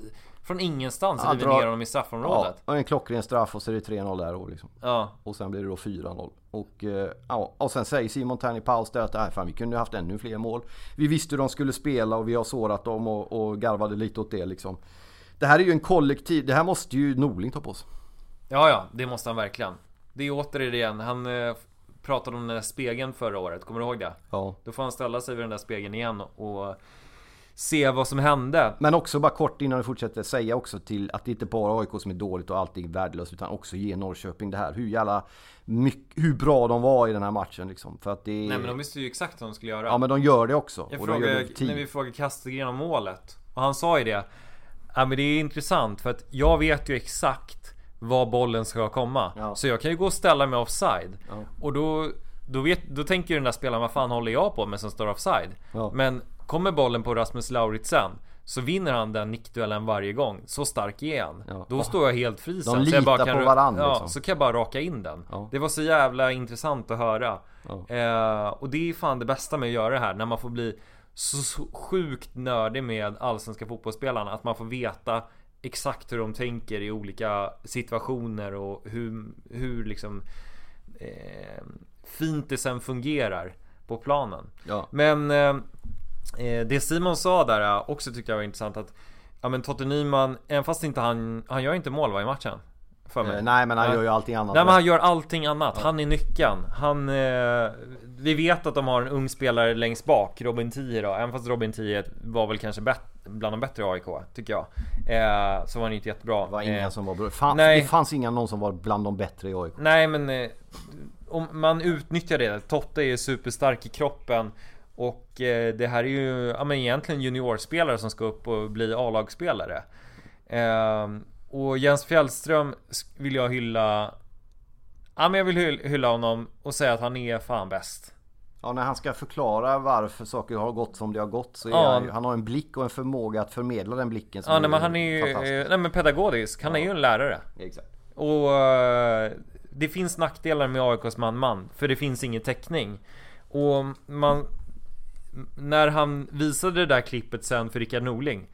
från ingenstans ja, river ner honom i straffområdet. Ja, och en klockren straff och så är det tre noll där och liksom. Ja. Och sen blir det då fyra noll. Och, ja, och sen säger Simon Tern i paus där att nej, fan, vi kunde haft ännu fler mål. Vi visste hur de skulle spela och vi har sårat dem och, och garvade lite åt det liksom. Det här är ju en kollektiv, det här måste ju Norling ta på sig. Ja, ja, det måste han verkligen. Det är återigen, han eh, pratade om den där spegeln förra året, kommer du ihåg det? Ja. Då får han ställa sig vid den där spegeln igen och se vad som hände. Men också bara kort innan vi fortsätter säga också till att det inte bara A I K som är dåligt och allting värdelöst, utan också ge Norrköping det här. Hur jävla mycket, hur bra de var i den här matchen liksom. För att det... Nej, men de visste ju exakt vad de skulle göra. Ja, men de gör det också. Jag och frågade, de gör det när vi frågade Kastegren om målet, och han sa ju det. Ja, men det är intressant för att jag vet ju exakt var bollen ska komma. Ja. Så jag kan ju gå och ställa mig offside. Ja. Och då, då, vet, då tänker ju den där spelaren, vad fan håller jag på med som står offside? Ja. Men kommer bollen på Rasmus Lauritsen, så vinner han den nickduellen varje gång. Så stark är han. Ja. Då står jag helt fri sen. De litar så jag bara kan, på varandra ja, liksom. Så kan jag bara raka in den. Ja. Det var så jävla intressant att höra. Ja. eh, Och det är fan det bästa med att göra det här, när man får bli så sjukt nördig med allsvenska fotbollsspelarna, att man får veta exakt hur de tänker i olika situationer och hur, hur liksom eh, fint det sen fungerar på planen. Ja. Men eh, det Simon sa där också tyckte jag var intressant, att ja, men Totte Nyman, även fast inte han han gör inte mål var i matchen för mig. Eh, nej, men han ja. gör ju allting annat. Nej, men han gör allting annat. Ja. Han är nyckeln. Han eh, vi vet att de har en ung spelare längst bak, Robin Tie då. Även fast Robin Tie var väl kanske bet- bland de bättre A I K, tycker jag. Eh, så var han inte jättebra. Det var inga eh, som var bra. Fan, det fanns inga någon som var bland de bättre i A I K. Nej, men eh, om man utnyttjar det. Totte är superstark i kroppen. Och eh, det här är ju ja, men egentligen juniorspelare som ska upp och bli A-lagsspelare. Eh, och Jens Fjällström vill jag hylla. Ja, men jag vill hylla honom och säga att han är fan bäst. Ja, när han ska förklara varför saker har gått som det har gått, så är ja. han, han har en blick och en förmåga att förmedla den blicken som ja, nej, men han är ju nej, men pedagogisk. Han ja. är ju en lärare. Exakt. Och uh, det finns nackdelar med A I K:s man-man, för det finns ingen täckning. Och man, när han visade det där klippet sen för Rickard Norling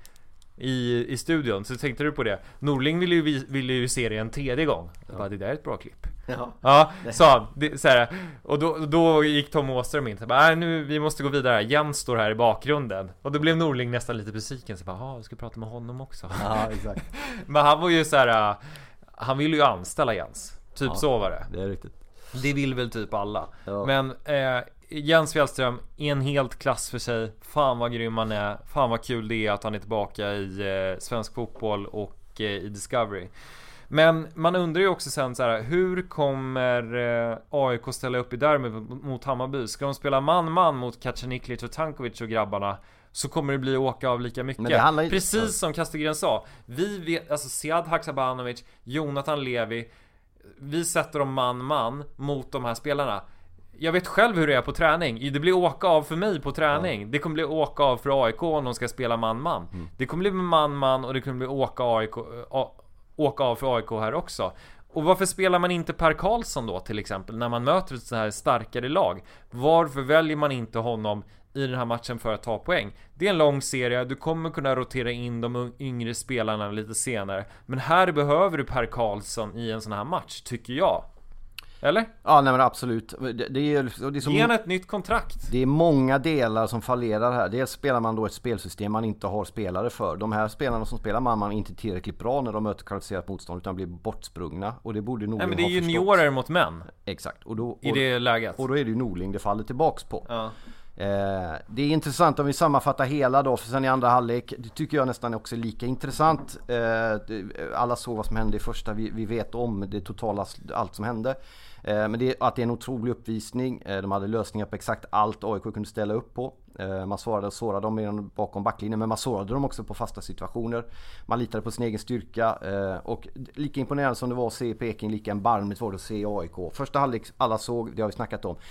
i, i studion, så tänkte du på det. Norling ville ju, ville ju se det en tredje gång. Ja. Bara, det där är ett bra klipp. Ja, ja så, det, så här, och då, då gick Tom Åström in så bara, nu, vi måste gå vidare. Jens står här i bakgrunden. Och då blev Norling nästan lite besviken. Så bara, ja, jag ska prata med honom också. Ja, exakt. Men han var ju så här, han ville ju anställa Jens. Typ ja, så var det. Det är riktigt. Det vill väl typ alla. Ja. Men eh, Jens Fjällström är en helt klass för sig. Fan vad grym han är. Fan vad kul det är att han är tillbaka i eh, svensk fotboll och eh, i Discovery. Men man undrar ju också sen så här, hur kommer eh, A I K ställa upp i derby mot Hammarby? Ska de spela man-man mot Kacaniklic och Tankovic och grabbarna, så kommer det bli åka av lika mycket. Ju... Precis som Kastegren sa. Vi vet, alltså Sead Haksabanovic, Jonathan Levi, vi sätter dem man-man mot de här spelarna. Jag vet själv hur det är på träning. Det blir åka av för mig på träning. Ja. Det kommer bli åka av för A I K om de ska spela man-man. Mm. Det kommer bli man-man och det kommer bli åka, A I K, a, åka av för A I K här också. Och varför spelar man inte Per Karlsson då till exempel när man möter ett så här starkare lag? Varför väljer man inte honom i den här matchen för att ta poäng? Det är en lång serie, du kommer kunna rotera in de yngre spelarna lite senare. Men här behöver du Per Karlsson i en sån här match, tycker jag. Eller? Ja, nej men absolut. Det, det är, det är som, Ge ett nytt kontrakt. Det är många delar som fallerar här. Dels spelar man då ett spelsystem man inte har spelare för. De här spelarna som spelar man, man inte tillräckligt bra när de möter kvalificerat motstånd, utan blir bortsprungna. Och det borde nog. Nej, men det är juniorer förstått. Mot män. Exakt. Och då, och, I det läget. Och då är det ju Norling det faller tillbaks på. Ja. Eh, det är intressant om vi sammanfattar hela då, för sen i andra halvlek, det tycker jag nästan också är lika intressant. Eh, alla såg vad som hände i första, vi, vi vet om det totala, allt som hände. Eh, men det, att det är en otrolig uppvisning. Eh, de hade lösningar på exakt allt A I K kunde ställa upp på. Eh, man sårade och sårade dem bakom backlinjen, men man sårade dem också på fasta situationer. Man litade på sin egen styrka. Eh, och lika imponerande som det var att se Peking, lika erbarmligt var det att se A I K. Första halvlek, alla såg, det har vi snackat om.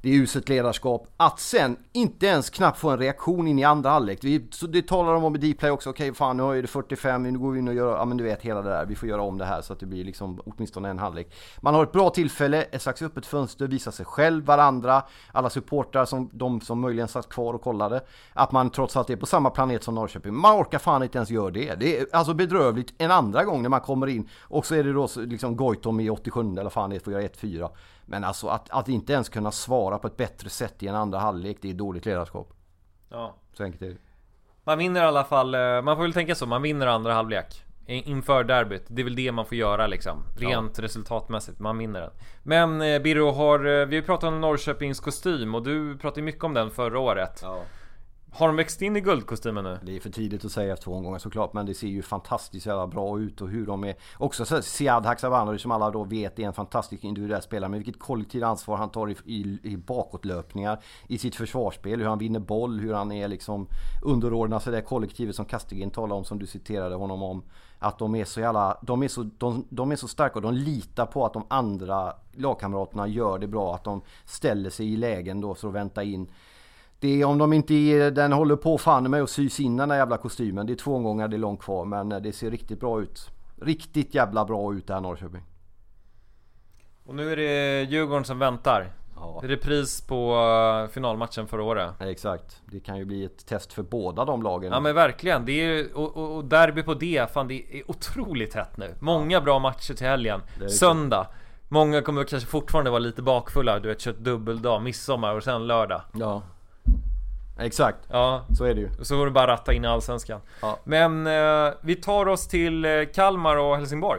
det är uselt ledarskap. Att sen inte ens knappt få en reaktion in i andra halvlek. Vi, så det talar de om i D-play också. Okej, okay, fan, nu är det fyrtiofem, nu går vi in och gör, ja men du vet hela det där. Vi får göra om det här så att det blir liksom åtminstone en halvlek. Man har ett bra tillfälle, ett slags öppet fönster, visa sig själv, varandra, alla supportrar, som de som möjligen satt kvar och kollade. Att man trots allt är på samma planet som Norrköping. Man orkar fan inte ens göra det. Det är alltså bedrövligt en andra gång när man kommer in. Och så är det då liksom Goitom i åttiosju eller fan det får göra ett fyra. Men alltså att, att inte ens kunna svara på ett bättre sätt i en andra halvlek, det är dåligt ledarskap. Ja. Så enkelt är det. Man vinner i alla fall, man får väl tänka så, man vinner andra halvlek inför derbyt. Det är väl det man får göra liksom, rent ja. resultatmässigt, man vinner den. Men eh, Birro, har, vi har ju pratat om Norrköpings kostym och du pratade mycket om den förra året. Ja. Har de växt in i guldkostymen nu? Det är för tidigt att säga efter två omgångar såklart, men det ser ju fantastiskt jävla bra ut och hur de är. Också så Sead Haksabanovic som alla då vet är en fantastisk individuell spelare, men vilket kollektivt ansvar han tar i, i, i bakåtlöpningar i sitt försvarsspel, hur han vinner boll, hur han är liksom underordnad sig det kollektivet som Kastegin talar om, som du citerade honom om, att de är så jävla, de är så, de, de är så starka och de litar på att de andra lagkamraterna gör det bra, att de ställer sig i lägen då för att vänta in. Det är om de inte den håller på fan med att sys in den där jävla kostymen. Det är två gånger, det är långt kvar, men det ser riktigt bra ut. Riktigt jävla bra ut där Norrköping. Och nu är det Djurgården som väntar. Ja. Det är repris på finalmatchen förra året. Ja, exakt. Det kan ju bli ett test för båda de lagen. Ja men verkligen. Det är, och, och, och derby på det, fan det är otroligt hett nu. Många ja. bra matcher till helgen. Söndag. Många kommer kanske fortfarande vara lite bakfulla. Du vet, kört dubbeldag, midsommar och sen lördag. Ja. Exakt, ja, så är det ju. Så går det bara ratta in i Allsvenskan. Ja. Men eh, vi tar oss till eh, Kalmar och Helsingborg.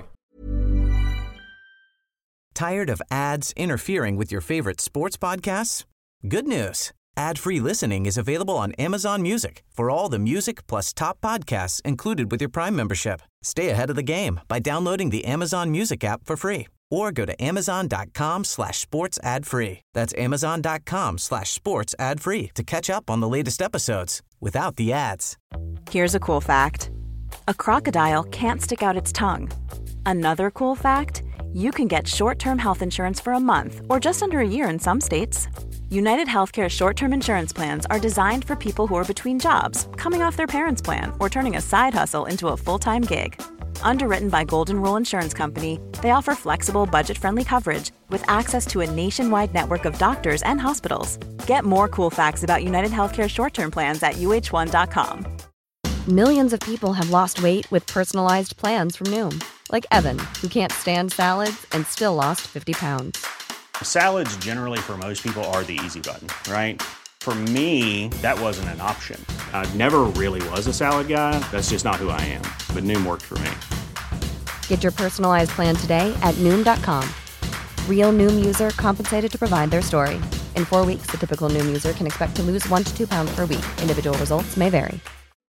Tired of ads interfering with your favorite sports podcasts? Good news. Ad-free listening is available on Amazon Music for all the music plus top podcasts included with your Prime membership. Stay ahead of the game by downloading the Amazon Music app for free or go to amazon.com slash sports ad free. That's amazon.com slash sports ad free to catch up on the latest episodes without the ads. Here's a cool fact. A crocodile can't stick out its tongue. Another cool fact, you can get short-term health insurance for a month or just under a year in some states. United Healthcare short-term insurance plans are designed for people who are between jobs, coming off their parents' plan, or turning a side hustle into a full-time gig. Underwritten by Golden Rule Insurance Company, they offer flexible, budget-friendly coverage with access to a nationwide network of doctors and hospitals. Get more cool facts about United Healthcare short-term plans at U H one dot com. Millions of people have lost weight with personalized plans from Noom. Like Evan, who can't stand salads and still lost fifty pounds. Salads generally for most people are the easy button, right? For me, that wasn't an option. I never really was a salad guy. That's just not who I am. But Noom worked for me. Get your personalized plan today at Noom dot com. Real Noom user compensated to provide their story. In four weeks, the typical Noom user can expect to lose one to two pounds per week. Individual results may vary.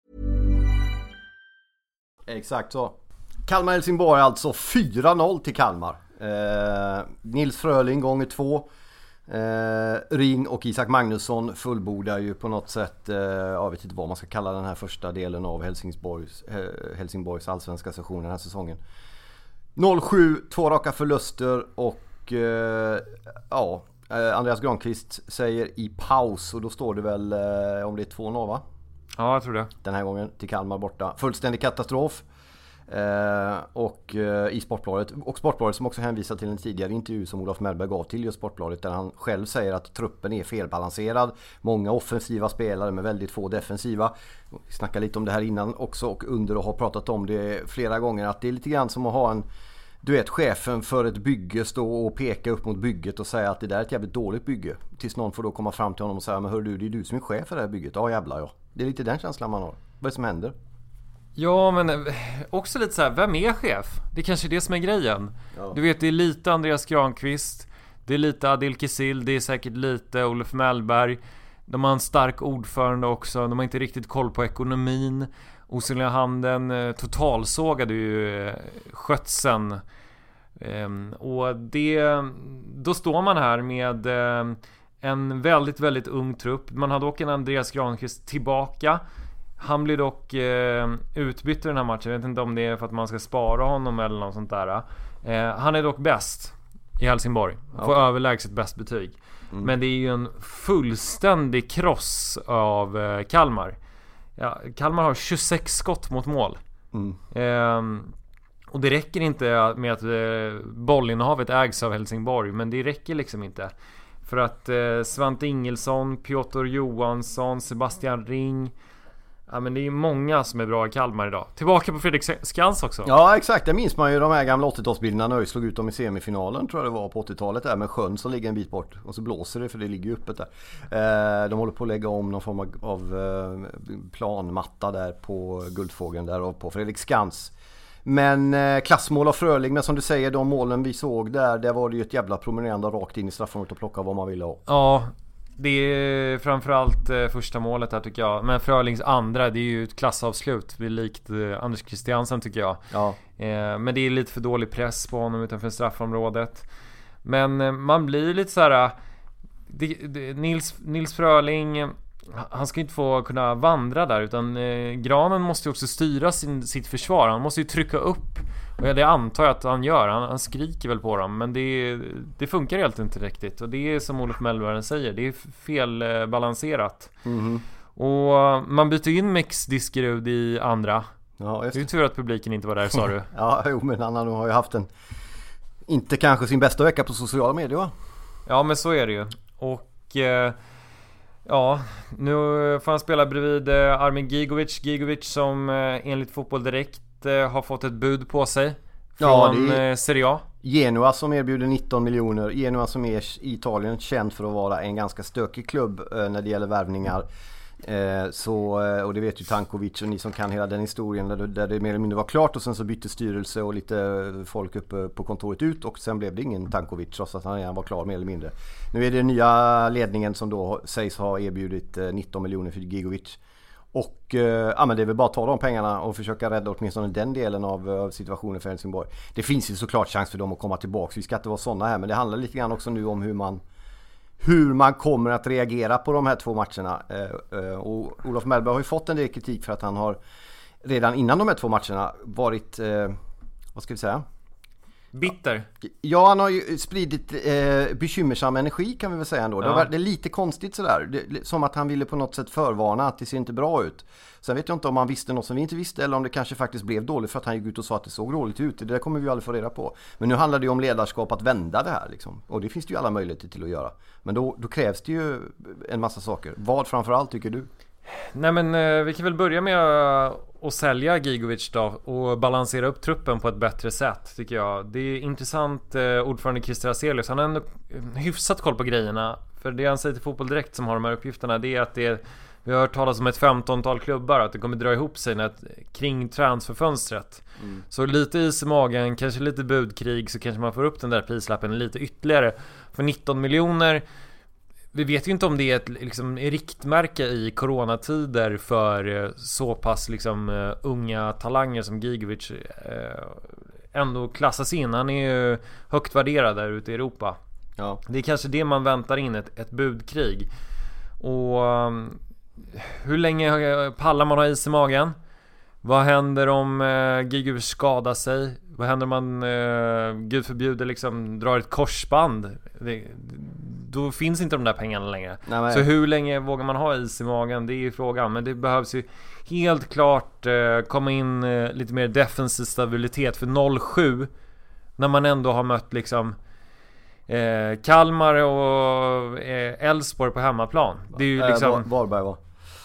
Exakt så. Kalmar-Helsingborg alltså fyra noll till Kalmar. Eh, Nils Fröling gånger två. Eh, Ring och Isak Magnusson fullbordar ju på något sätt, eh, jag vet inte vad man ska kalla den här första delen av Helsingborgs, eh, Helsingborgs allsvenska session den här säsongen. noll sju, två raka förluster och eh, ja, eh, Andreas Granqvist säger i paus och då står det väl eh, om det är två noll va? Ja, jag tror det. Den här gången till Kalmar borta. Fullständig katastrof. Eh, och eh, i Sportbladet och Sportbladet som också hänvisar till en tidigare intervju som Olof Mellberg gav till just Sportbladet där han själv säger att truppen är felbalanserad, många offensiva spelare med väldigt få defensiva. Vi snackade lite om det här innan också och under och har pratat om det flera gånger att det är lite grann som att ha en, du vet, chefen för ett bygge stå och peka upp mot bygget och säga att det där är ett jävligt dåligt bygge tills någon får då komma fram till honom och säga men hör du, det är du som är chef för det här bygget. Ja jävlar ja. Det är lite den känslan man har. Vad är det som händer? Ja, men också lite så här, vem är chef? Det är kanske är det som är grejen. Ja. Du vet, det är lite Andreas Granqvist, det är lite Adil Kisil, det är säkert lite Olof Mellberg. De har en stark ordförande också, de har inte riktigt koll på ekonomin. Osynliga handen totalsågade ju skötseln. Och det, då står man här med en väldigt, väldigt ung trupp. Man hade dock en Andreas Granqvist tillbaka. Han blir dock eh, utbytt i den här matchen. Jag vet inte om det är för att man ska spara honom eller något sånt där. Eh, han är dock bäst i Helsingborg. Får okay. överlägset bäst betyg. Mm. Men det är ju en fullständig kross av eh, Kalmar. Ja, Kalmar har tjugosex skott mot mål. Mm. Eh, och det räcker inte med att eh, bollinnehavet ägs av Helsingborg, men det räcker liksom inte. För att eh, Svante Ingelsson, Piotr Johansson, Sebastian Ring, ja, men det är många som är bra i Kalmar idag. Tillbaka på Fredrik Skans också. Ja, exakt. Det minns man ju de här gamla åttiotalsbilderna när vi slog ut dem i semifinalen, tror jag det var på åttiotalet där, med sjön som ligger en bit bort. Och så blåser det för det ligger ju öppet där. Eh, de håller på att lägga om någon form av, av eh, planmatta där på Guldfågeln där och på Fredrik Skans. Men eh, klassmål av Fröling, men som du säger, de målen vi såg där, där var det ju ett jävla promenerande rakt in i straffområdet och plocka vad man ville ha. Ja, det är framförallt eh, första målet här tycker jag. Men Frölings andra, det är ju ett klassavslut. Det är likt eh, Anders Christiansen tycker jag. Ja. eh, Men det är lite för dålig press på honom utanför straffområdet. Men eh, man blir lite så här. Det, det, Nils, Nils Fröling, han ska inte få kunna vandra där, utan eh, Granen måste ju också styra sin, sitt försvar. Han måste ju trycka upp. Och det antar jag att han gör. Han, han skriker väl på dem, men det, det funkar helt inte riktigt. Och det är som Olof Mellberg säger, det är fel eh, balanserat. Mm-hmm. Och man byter in Mix Diskerud i andra. Ja, just det. Det är tur att publiken inte var där, sa du. Ja, jo, men han har ju haft en, inte kanske sin bästa vecka på sociala medier, va? Ja, men så är det ju. Och eh, ja, nu får han spela bredvid eh, Armin Gigovic. Gigovic som eh, enligt Fotboll Direkt har fått ett bud på sig från ja, det är Serie A. Genoa som erbjuder nitton miljoner. Genoa som är i Italien känd för att vara en ganska stökig klubb eh, när det gäller värvningar. Eh, så, och det vet ju Tankovic och ni som kan hela den historien där, där det mer eller mindre var klart och sen så bytte styrelse och lite folk uppe på kontoret ut och sen blev det ingen Tankovic trots att han redan var klar mer eller mindre. Nu är det den nya ledningen som då sägs ha erbjudit eh, nitton miljoner för Gigovic. Och eh, ja, men det är väl bara att ta de pengarna och försöka rädda åtminstone den delen av, av situationen för Helsingborg. Det finns ju såklart chans för dem att komma tillbaka. Vi ska inte vara sådana här, men det handlar lite grann också nu om hur man hur man kommer att reagera på de här två matcherna. Eh, eh, och Olof Mellberg har ju fått en del kritik för att han har redan innan de här två matcherna varit, eh, vad ska vi säga? Bitter. Ja, han har ju spridit eh, bekymmersam energi kan vi väl säga ändå. Ja. Det, var, det är lite konstigt sådär. Det, som att han ville på något sätt förvarna att det ser inte bra ut. Sen vet jag inte om han visste något som vi inte visste eller om det kanske faktiskt blev dåligt för att han gick ut och sa att det såg dåligt ut. Det där kommer vi ju aldrig få reda på. Men nu handlar det ju om ledarskap att vända det här liksom. Och det finns det ju alla möjligheter till att göra. Men då, då krävs det ju en massa saker. Vad framförallt tycker du? Nej men eh, vi kan väl börja med att sälja Gigovic då och balansera upp truppen på ett bättre sätt tycker jag. Det är intressant, eh, ordförande Christer Aselius, han har ändå hyfsat koll på grejerna. För det han säger till Fotboll Direkt som har de här uppgifterna, det är att det är, vi har hört talas om ett femtontal klubbar, att det kommer dra ihop sig när, kring transferfönstret. Mm. Så lite is i magen, kanske lite budkrig, så kanske man får upp den där prislappen lite ytterligare. För nitton miljoner, vi vet ju inte om det är ett liksom, riktmärke i coronatider för så pass liksom, uh, unga talanger som Gigovic uh, ändå klassas in. Han är ju högt värderad där ute i Europa. Ja. Det är kanske det man väntar in, ett, ett budkrig. Och um, hur länge pallar man ha is i magen? Vad händer om uh, Gigovic skadar sig? Vad händer om man, uh, gud förbjuder, liksom, drar ett korsband? Det, då finns inte de där pengarna längre. Nej, så hur länge vågar man ha is i magen? Det är ju frågan. Men det behövs ju helt klart uh, komma in uh, lite mer defensiv stabilitet. För noll sju, när man ändå har mött liksom uh, Kalmar och Elfsborg uh, på hemmaplan. Det är ju äh, liksom... Var, Varberg va?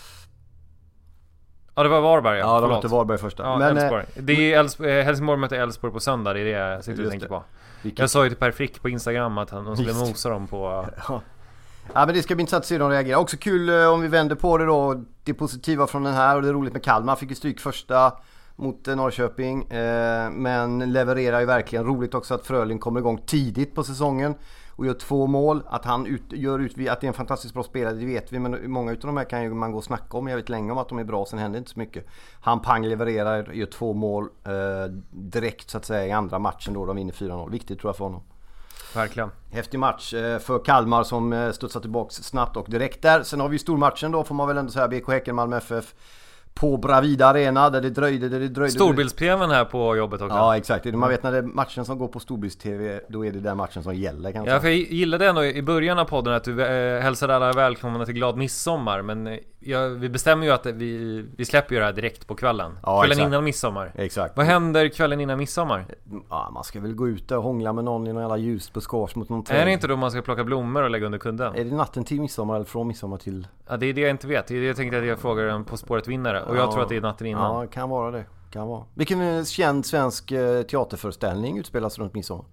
Ja, det var Varberg, ja. Ja, de mötte Varberg första. Ja, men, Elfsborg. Det är Elfsborg, Helsingborg mötte Elfsborg på söndag, det är det jag sitter och tänker på. Vilket... Jag sa ju till Per Frick på Instagram att han skulle mosa dem på... Ja. Ja, men det ska bli intressant att se hur de reagerar. Också kul om vi vänder på det då. Det positiva från den här, och det är roligt med Kalmar. Fick ju stryk första mot Norrköping. Eh, men levererar ju verkligen. Roligt också att Fröling kommer igång tidigt på säsongen och gör två mål. Att han ut, gör ut, att det är en fantastiskt bra spelare, det vet vi. Men många utav de här kan ju man gå och snacka om. Jag vet länge om att de är bra, sen händer inte så mycket. Han pang levererar, gör två mål eh, direkt så att säga i andra matchen då de vinner fyra noll. Viktigt tror jag för honom. Verkligen. Häftig match eh, för Kalmar som eh, studsar tillbaka snabbt och direkt där. Sen har vi stormatchen då, får man väl ändå säga, B K Häcken, Malmö F F på Bravida Arena där det dröjde, där det dröjde. Storbilds-tvn här på jobbet också. Ja, exakt. Man vet när det är matchen som går på storbilds-tv, då är det den matchen som gäller kanske. Ja, för jag gillade ändå i början av podden att du äh, hälsade alla välkomna till glad midsommar. Men äh, ja, vi bestämmer ju att vi, vi släpper ju det här direkt på kvällen. Ja, kvällen exakt. Innan midsommar. Exakt. Vad händer kvällen innan midsommar? Ja, man ska väl gå ut och hångla med någon i någon jävla ljusbuskage mot någon träd. Är det inte då man ska plocka blommor och lägga under kudden? Är det natten till midsommar eller från midsommar till... Ja, det är det jag inte vet. Det är det jag tänkte att jag frågar en På spåret vinnare. Och jag ja, tror att det är natten innan. Ja, kan vara det. Kan vara. Vilken känd svensk eh, teaterföreställning utspelas runt midsommar?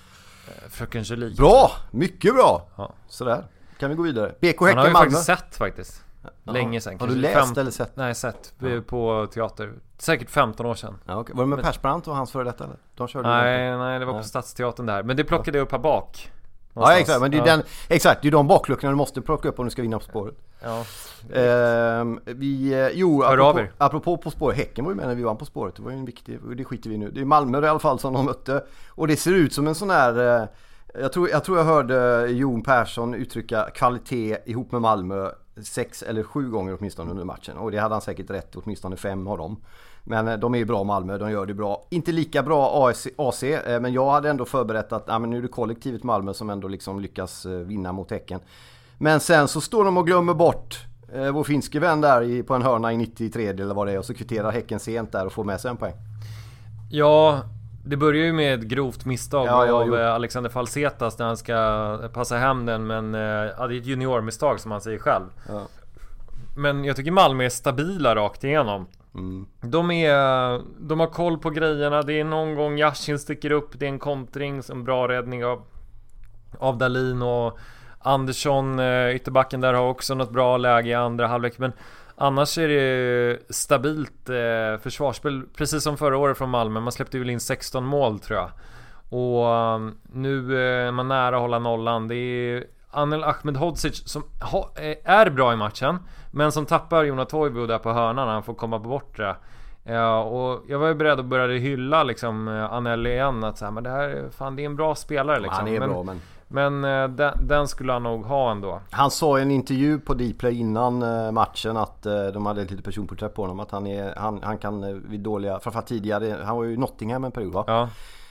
Fröken Julie. Bra! Mycket bra! Ja. Sådär. Kan vi gå vidare? B K Häcken Malmö. Man har ju faktiskt sett faktiskt. Ja. Länge sedan. Har du läst fem... eller sett? Nej, sett. Ja. På teater. Säkert femton år sedan. Ja, okay. Var det med Persbrandt och hans före detta eller? De körde nej, nej, det var nej. På Stadsteatern där. Men det plockade jag upp här bak. Någonstans. Ja, exakt. Men det är, ja. den, exakt, det är de bakluckorna du måste plocka upp om du ska vinna På spåret. Ja. Ehm, vi, jo, Hör apropå, apropå På spåret. Häcken var ju med när vi vann På spåret. Det var ju en viktig, det skiter vi nu. Det är Malmö i alla fall som de mötte. Och det ser ut som en sån här... Jag tror, jag tror jag hörde Jon Persson uttrycka kvalitet ihop med Malmö sex eller sju gånger åtminstone under matchen. Och det hade han säkert rätt, åtminstone fem av dem. Men de är ju bra Malmö, de gör det bra. Inte lika bra A C, men jag hade ändå förberett att ja, men nu är det kollektivet Malmö som ändå liksom lyckas vinna mot Häcken. Men sen så står de och glömmer bort eh, vår finske vän där i, på en hörna i nittiotre eller vad det är. Och så kvitterar Häcken sent där och får med sig en poäng. Ja... Det börjar ju med ett grovt misstag ja, ja, av jo. Alexander Falsetas när han ska passa hem den. Men ja, det är ett juniormisstag som han säger själv. Ja. Men jag tycker Malmö är stabila rakt igenom. Mm. De, är, de har koll på grejerna. Det är någon gång Yashin sticker upp. Det är en kontring, en bra räddning av, av Dahlin. Och Andersson, ytterbacken där, har också något bra läge i andra halvlek. Men annars är det stabilt eh, försvarsspel, precis som förra året från Malmö. Man släppte väl in sexton mål tror jag. Och um, nu eh, är man nära att hålla nollan. Det är Anel Ahmedhodzic som ha, är bra i matchen, men som tappar Jona Toivo där på hörnan när han får komma på bortre. Ja, och jag var ju beredd att börja hylla liksom Anel igen, att så här, men det här fan, det är en bra spelare liksom. Han är men, bra, men men den, den skulle han nog ha ändå. Han sa i en intervju på Dplay innan matchen att de hade ett litet personporträtt på honom, att han är han, han kan vid dåliga, framförallt tidigare, han var ju i Nottingham en period va? Ja.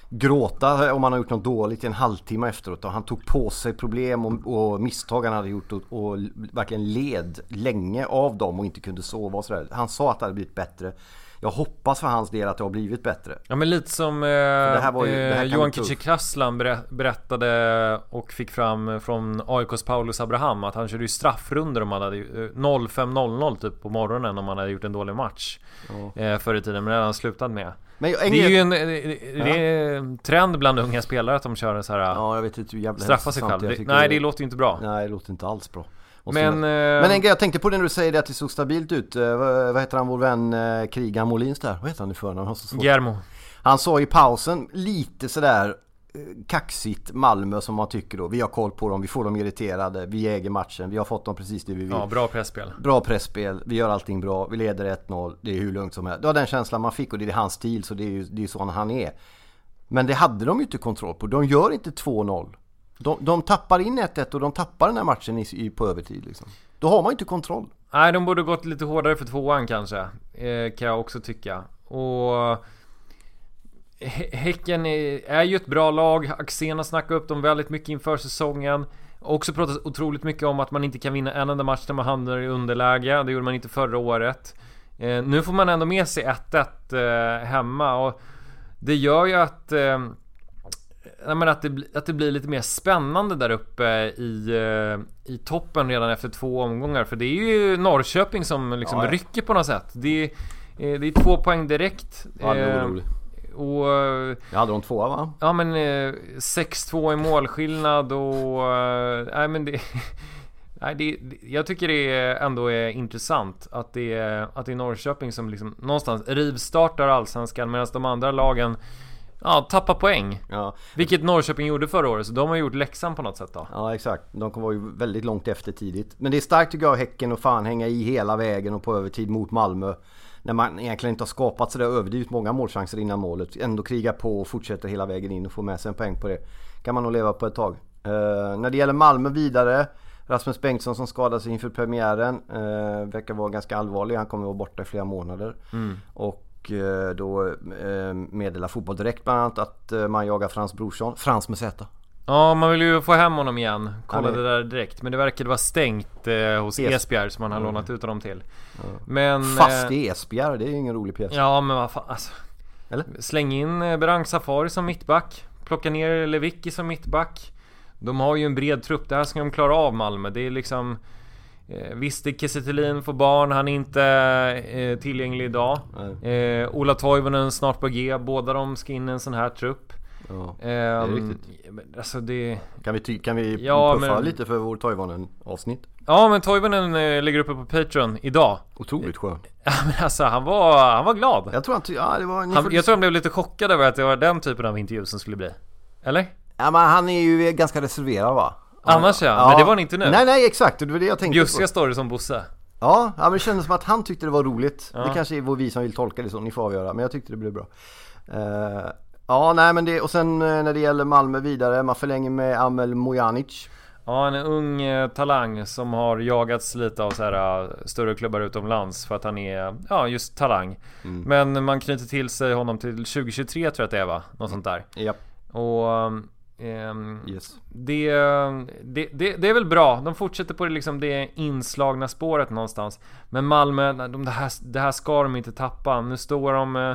Gråta om han har gjort något dåligt i en halvtimme efteråt, och han tog på sig problem och, och misstag han hade gjort och, och verkligen led länge av dem och inte kunde sova och sådär. Han sa att det hade blivit bättre. Jag hoppas för hans del att det har blivit bättre. Ja, men lite som eh, eh, Johan Kücükaslan berättade och fick fram från A I K:s Paulus Abraham, att han körde ju straffrunder om han hade noll fem noll noll typ på morgonen om han hade gjort en dålig match ja. eh, förr i tiden, men det hade han slutat med. Men jag, det är ju en, det är en trend bland unga spelare att de kör en så här ja, jag vet inte hur jävla straffa sig själv. Det, nej, det låter ju inte bra. Nej, det låter inte alls bra. Men, eh, men en grej jag tänkte på det när du säger det, att det såg stabilt ut. Eh, vad, vad heter han, vår vän eh, Krigan Molins där? Vad heter han i förnamn? Han, Germo. Han sa i pausen lite sådär eh, kaxigt Malmö som man tycker då. Vi har koll på dem, vi får dem irriterade, vi äger matchen, vi har fått dem precis det vi vill. Ja, bra pressspel. Bra pressspel, vi gör allting bra, vi leder ett noll, det är hur lugnt som helst. Det var den känslan man fick, och det är hans stil, så det är ju det är så han är. Men det hade de ju inte kontroll på. De gör inte två noll. De, de tappar in ett ett och de tappar den här matchen i, i, på övertid liksom. Då har man inte kontroll. Nej, de borde gått lite hårdare för tvåan kanske, eh, kan jag också tycka. Och Häcken är, är ju ett bra lag. Axén har snackat upp dem väldigt mycket inför säsongen. Också pratat otroligt mycket om att man inte kan vinna en enda match när man hamnar i underläge. Det gjorde man inte förra året. eh, Nu får man ändå med sig ett ett eh, hemma. Och det gör ju att eh, men att, det, att det blir lite mer spännande där uppe i, i toppen redan efter två omgångar. För det är ju Norrköping som liksom ja, ja. rycker på något sätt. Det är, det är två poäng direkt. Ja, det är roligt. Och, jag hade de två va? Ja, men sex två i målskillnad. Och nej, men det, nej, det, jag tycker det ändå är intressant att det är, att det är Norrköping som liksom någonstans rivstartar allsvenskan, medan de andra lagen ja, tappa poäng. Ja. Vilket Norrköping gjorde förra året, så de har gjort läxan på något sätt då. Ja, exakt. De var ju väldigt långt efter tidigt. Men det är starkt tycker jag, Häcken, och fan hänga i hela vägen och på övertid mot Malmö. När man egentligen inte har skapat sådär överdrivet många målchanser innan målet. Ändå kriga på och fortsätter hela vägen in och få med sig en poäng på det. Kan man nog leva på ett tag. Uh, när det gäller Malmö vidare, Rasmus Bengtsson som skadade sig inför premiären eh, verkar vara ganska allvarlig. Han kommer att vara borta i flera månader. Mm. Och eh, då eh, meddelar Fotboll Direkt bland annat att eh, man jagar Frans Brorsson. Frans med Z. Ja, man vill ju få hem honom igen. Kolla är... det där direkt. Men det verkade vara stängt eh, hos es- Esbjerg som man har mm. lånat ut honom till. Ja. Men, Fast i Esbjerg, det är ju ingen rolig pjäs. Ja, men vad fan alltså. Eller? Släng in eh, Berang Safari som mittback. Plocka ner Lewicki som mittback. De har ju en bred trupp. Det här ska de klara av, Malmö. Det är liksom eh, visst, det Kiese Thelin får barn. Han är inte eh, tillgänglig idag. eh, Ola Toivonen snart på G. Båda de ska in i en sån här trupp. Ja, det är um, riktigt. Alltså det... Kan vi, ty- kan vi ja, puffa men... lite för vår Toivonen-avsnitt? Ja, men Toivonen eh, ligger uppe på Patreon idag. Otroligt skön. Ja, men alltså han var, han var glad. Jag tror han, ty- ja, det var han, jag tror han blev lite chockad över att det var den typen av intervju som skulle bli. Eller? Ja, men han är ju ganska reserverad, va? Annars ja, ja. Men det var han inte nu. Nej, nej, exakt, det var det jag tänkte. Bjussiga story som Bosse. Ja, ja, men det kändes som att han tyckte det var roligt. Ja. Det kanske är vi som vill tolka det så, ni får avgöra. Men jag tyckte det blev bra. uh, Ja, nej men det, och sen när det gäller Malmö vidare, man förlänger med Amel Mojanic. Ja, en ung eh, talang som har jagats lite av så här uh, större klubbar utomlands för att han är, ja, just talang. Mm. Men man knyter till sig honom till tjugo tjugotre, tror jag att det är, va? Något sånt där. Ja. Och um, yes. det, det, det, det är väl bra. De fortsätter på det, liksom, det inslagna spåret någonstans. Men Malmö, de, det, här, det här ska de inte tappa. Nu står de... Uh,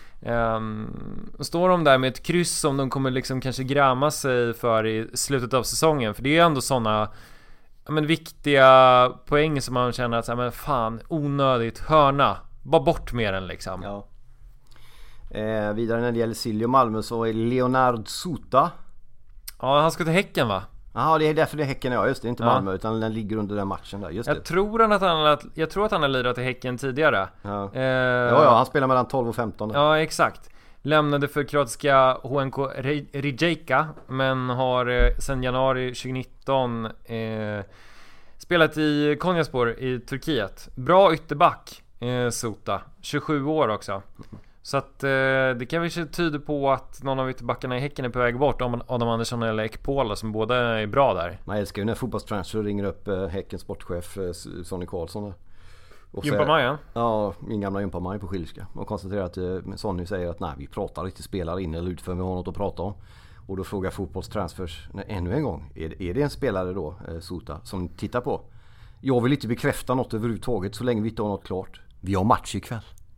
Um, står de där med ett kryss som de kommer liksom kanske gräma sig för i slutet av säsongen. För det är ändå sådana, ja, men viktiga poäng som man känner att, ja, men fan, onödigt, hörna, bara bort med den liksom. Ja. eh, Vidare när det gäller Silje och Malmö så är Leonard Sota. Ja, han ska till Häcken, va? Jaha, det är därför det är Häcken, ja, just det, inte Malmö, ja. Utan den ligger under den matchen där, just jag det. Tror att han, jag tror att han har lirat i Häcken tidigare. Ja, eh, ja, ja, han spelar mellan tolv och femton. Ja, exakt. Lämnade för kroatiska H N K Rijeka, men har eh, sedan januari tjugonitton eh, spelat i Konyaspor i Turkiet. Bra ytterback, eh, Sota, tjugosju år också. Så att eh, det kan väl tyda på att någon av ytterbackarna i Häcken är på väg bort, om Adam Andersson eller Ekpola, som båda är bra där. Man älskar ju när fotbollstransfer ringer upp eh, Häckens sportchef eh, Sonny Karlsson. Gympamajen? Ja, min gamla Gympamaj på Skilska. Och konstaterar att eh, Sonny säger att nej, vi pratar inte spelare in eller ut för vi har något att prata om. Och då frågar fotbollstransfers nej, ännu en gång, är det, är det en spelare då, eh, Sota, som tittar på? Jag vill inte bekräfta något överhuvudtaget så länge vi inte har något klart. Vi har match ikväll.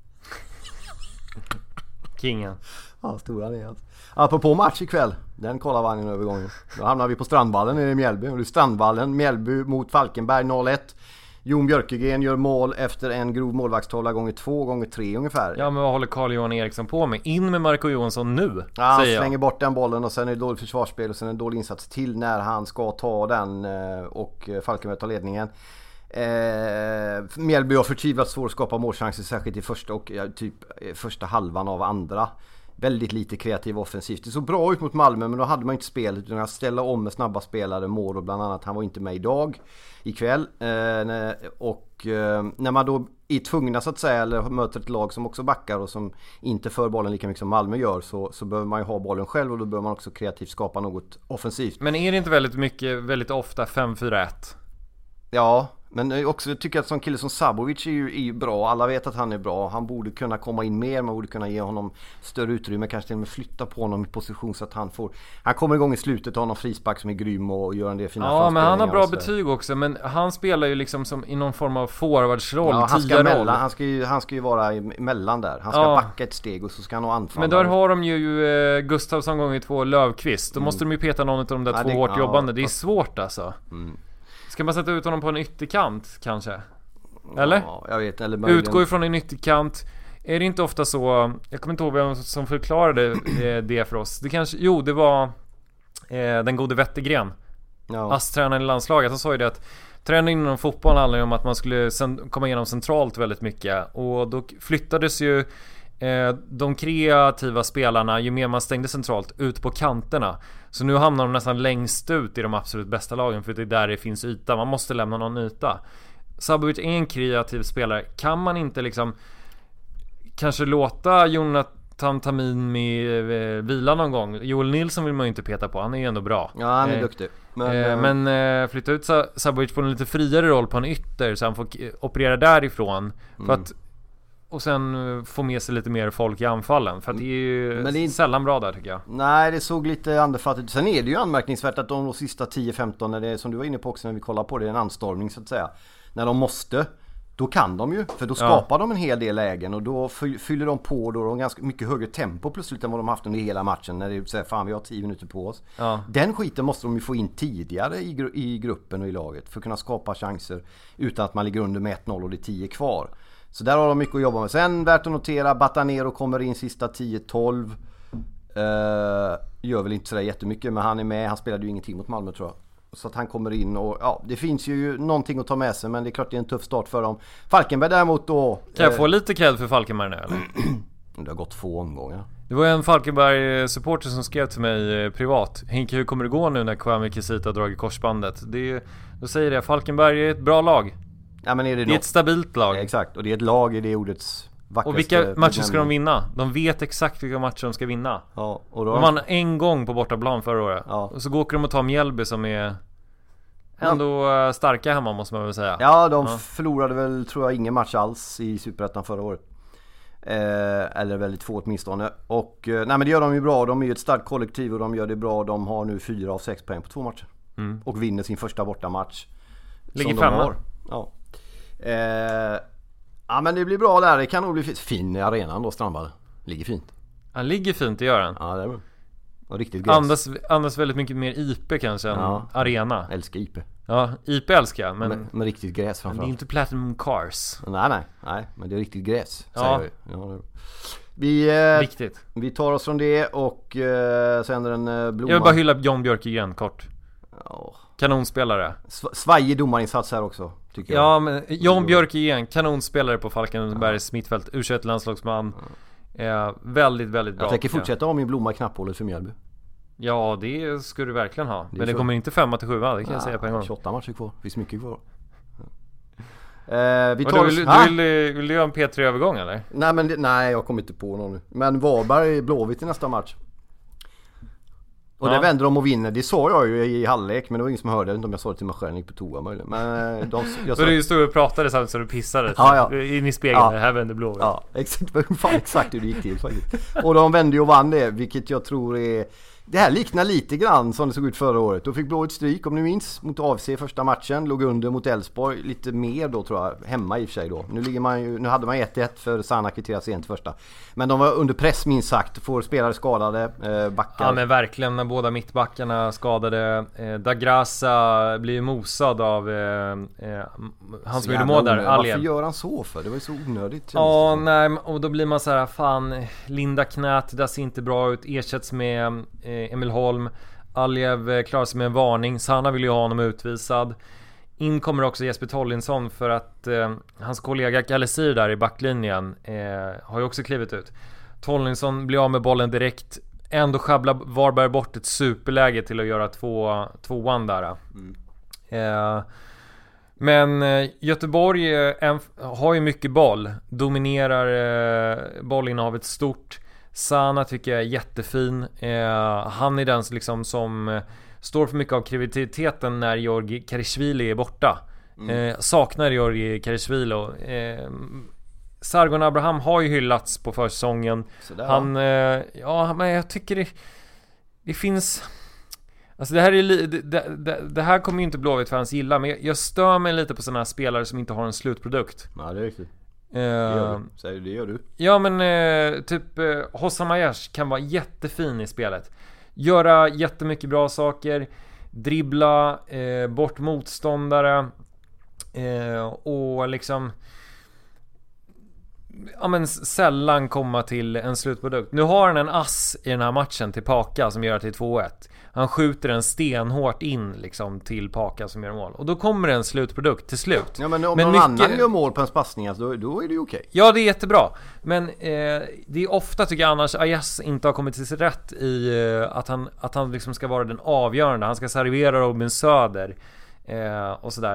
Kingen. Ja, stora det är alltså. Apropå match ikväll, den kollar vagnen övergången. Då hamnar vi på Strandvallen nere i Mjällby. Och det är Strandvallen, Mjällby mot Falkenberg noll ett. Jon Björkegren gör mål efter en grov målvaktstavla gånger två, gånger tre ungefär. Ja, men vad håller Carl-Johan Eriksson på med? In med Marco Johansson nu, ja, han säger slänger jag. bort den bollen och sen är det dåligt försvarsspel och sen en dålig insats till när han ska ta den och Falkenberg tar ledningen. Eh, Mjällby har förtvivlat svårt att skapa målchanser, särskilt i första och ja, typ första halvan av andra. Väldigt lite kreativ offensivt. Det såg bra ut mot Malmö, men då hade man inte spelet utan att ställa om med snabba spelare. Moro bland annat, han var inte med idag ikväll. Eh, och eh, när man då är tvungna så att säga, eller möter ett lag som också backar och som inte för bollen lika mycket som Malmö gör, så, så behöver man ju ha bollen själv och då behöver man också kreativt skapa något offensivt. Men är det inte väldigt mycket, väldigt ofta fem fyra ett? Ja, men också jag tycker att sån kille som Sabovic är ju, är ju bra. Alla vet att han är bra. Han borde kunna komma in mer. Man borde kunna ge honom större utrymme. Kanske till och med flytta på honom i position så att han får... Han kommer igång i slutet och har någon frispark som är grym och gör en del fina ja, men han har bra betyg också. Men han spelar ju liksom som i någon form av forwardsroll. Ja, han ska, mellan, han, ska ju, han ska ju vara emellan där. Han ska ja. backa ett steg och så ska han ha anfall. Men där har de ju eh, Gustafsson gånger två Löfqvist. Då mm. måste de ju peta någon av de där ja, två det, hårt ja, jobbande. Det är svårt alltså. Mm. Ska man sätta ut honom på en ytterkant kanske? Eller? Ja, jag vet, eller möjligen... Utgå ifrån en ytterkant. Är det inte ofta så... Jag kommer inte ihåg vem som förklarade det för oss. Det kanske... Jo, det var eh, den gode Wettergren. Ja. A S tränaren i landslaget. Han sa ju det att träning inom fotboll handlar ju om att man skulle sen komma igenom centralt väldigt mycket. Och då flyttades ju de kreativa spelarna, ju mer man stängde centralt, ut på kanterna. Så nu hamnar de nästan längst ut i de absolut bästa lagen, för det är där det finns yta. Man måste lämna någon yta. Sabovic är en kreativ spelare. Kan man inte liksom kanske låta Jonat, Tamtamin med eh, vila någon gång. Joel Nilsson vill man ju inte peta på, han är ju ändå bra. Ja, han är eh, duktig. Men, eh, men eh, flytta ut Sabovic på en lite friare roll på en ytter så han får eh, operera därifrån för Mm. att, och sen eh, få med sig lite mer folk i anfallen. För att det är ju Men det är- sällan bra där tycker jag. Nej, det såg lite andefattigt. Sen är det ju anmärkningsvärt att de, de sista tio femton, när det är, som du var inne på också när vi kollar på det, är en anstormning så att säga. När de måste, då kan de ju. För då skapar ja. de en hel del lägen och då fyller de på då de ganska mycket högre tempo plötsligt än vad de haft under hela matchen. När det är så här, fan vi har tio minuter på oss. Ja. Den skiten måste de ju få in tidigare i, gru- i gruppen och i laget för att kunna skapa chanser utan att man ligger under med ett noll och det är tio kvar. Så där har de mycket att jobba med. Sen värt att notera, Batanero kommer in sista tio tolv. Uh, gör väl inte sådär jättemycket, men han är med. Han spelade ju ingenting mot Malmö tror jag. Så att han kommer in och ja, det finns ju någonting att ta med sig, men det är klart det är en tuff start för dem. Falkenberg däremot då... Kan jag uh, få lite cred för Falkenberg nu eller? Det har gått två omgångar. Det var en Falkenberg-supporter som skrev till mig privat: Henke, hur kommer det gå nu när Kwame Kisita har dragit korsbandet? Det är, då säger det, Falkenberg är ett bra lag. Ja, men är det, det är något? ett stabilt lag. Ja, exakt, och det är ett lag i det ordets vackraste. Och vilka matcher ska de vinna? De vet exakt vilka matcher de ska vinna. Ja, och då... De vann en gång på bortaplan förra året. Ja. Och så åker de och tar Mjällby som är ändå ja. starka hemma måste man väl säga. Ja, de ja. förlorade väl tror jag ingen match alls i Superettan förra året. Eh, eller väldigt få åtminstone. Och eh, nej men det gör de ju bra. De är ju ett starkt kollektiv och de gör det bra. De har nu fyra av sex poäng på två matcher. Mm. Och vinner sin första bortamatch. Ligger femma. Ja. Eh, ja men det blir bra där. Det kan nog bli fint. Fin i arenan då, Strandberg. Ligger fint. Han ligger fint, det gör han. Ja, det är bra. Och riktigt gräs. Andas, andas väldigt mycket mer I P kanske än ja. arena. Älskar I P. Ja, I P älskar jag, men... Med, med riktigt gräs framförallt. Men det är inte Platinum Cars. Nej, nej, nej. Men det är riktigt gräs, ja. säger jag ju. Ja, det är... Vi, eh, Viktigt. Vi tar oss från det och eh, sänder en eh, blomma. Jag vill bara hylla John Björk igen, kort. Oh. Kanonspelare. Sv- svajig domarinsats här också, tycker jag. Ja, men John Björk igen, kanonspelare på Falkenbergs ja. mittfält. U tjugoett landslagsman. Eh, väldigt, väldigt bra. Jag tänker fortsätta ha min blomma i knapphålet för Mjällby. Ja, det skulle du verkligen ha. Det Men det så. kommer inte femma till sjua, det kan ja, jag säga på en gång. tjugoåtta matcher kvar, det finns mycket kvar. Eh, vi tar du, vill, oss... du vill, vill du göra en P tre-övergång eller? Nej, men det, nej, jag kommer inte på någon nu. Men Varberg är Blåvitt i nästa match. Och ja. det vänder de och vinner. Det sa jag ju i halvlek, men det var ingen som hörde. Jag vet inte om jag sa det till mig själv, gick på toa möjligen. Men de, jag sa... Så du stod och pratade samtidigt så du pissade ja, ja. in i spegeln, ja. här vänder Blåvitt. Ja, exakt, fan, exakt hur det gick till faktiskt. Och de vände ju och vann det, vilket jag tror är... Det här liknar lite grann som det såg ut förra året. Då fick Blåvitt stryk, om ni minns, mot A F C första matchen. Låg under mot Elfsborg, lite mer då tror jag. Hemma i och för sig då. Nu, ligger man ju, nu hade man ett ett för Sanna kvitterade sent första. Men de var under press minst sagt. Får spelare skadade, eh, backar. Ja men verkligen, när båda mittbackarna skadade. eh, Dagrasa blir mosad av eh, eh, han som gjorde mål där, Varför gör han så för? Det var ju så onödigt. Ja, nej, och då blir man så här, fan, Linda knät, det ser inte bra ut. Ersätts med eh, Emil Holm. Aljev klarar sig med en varning. Sanna vill ju ha honom utvisad. In kommer också Jesper Tollinsson för att eh, hans kollega Kalesir där i backlinjen eh, har ju också klivit ut. Tollinsson blir av med bollen direkt. Ändå sjabblar Varberg bort ett superläge till att göra två, tvåan där. Mm. Eh, men eh, Göteborg eh, har ju mycket boll. Dominerar eh, bollinnehavet stort. Sana tycker jag är jättefin. eh, Han är den liksom som eh, står för mycket av kreativiteten när Georgi Karishvili är borta. mm. eh, Saknar Georgi Karishvili. eh, Sargon Abraham har ju hyllats på försäsongen. Sådär. Han, eh, ja men jag tycker det, det finns... Alltså det här är li, det, det, det här kommer ju inte Blåvitt fans gilla. Men jag, jag stör mig lite på sådana här spelare som inte har en slutprodukt. Ja, det är riktigt. Det gör du. Säger du, det gör du. Ja men eh, typ eh, Hossam Aiesh kan vara jättefin i spelet. Göra jättemycket bra saker. Dribbla eh, bort motståndare. Eh, och liksom... Ja men sällan komma till en slutprodukt. Nu har han en ass i den här matchen till Paka som gör det till två ett. Han skjuter en stenhårt in liksom till Paka som gör mål. Och då kommer det en slutprodukt till slut. Ja men om men någon mycket... annan gör mål på en passning alltså, då, då är det ju okej. Ja det är jättebra. Men eh, det är ofta tycker jag annars Aiesh inte har kommit till sig rätt i eh, att han, att han liksom ska vara den avgörande. Han ska servera Robin Söder eh, och sådär.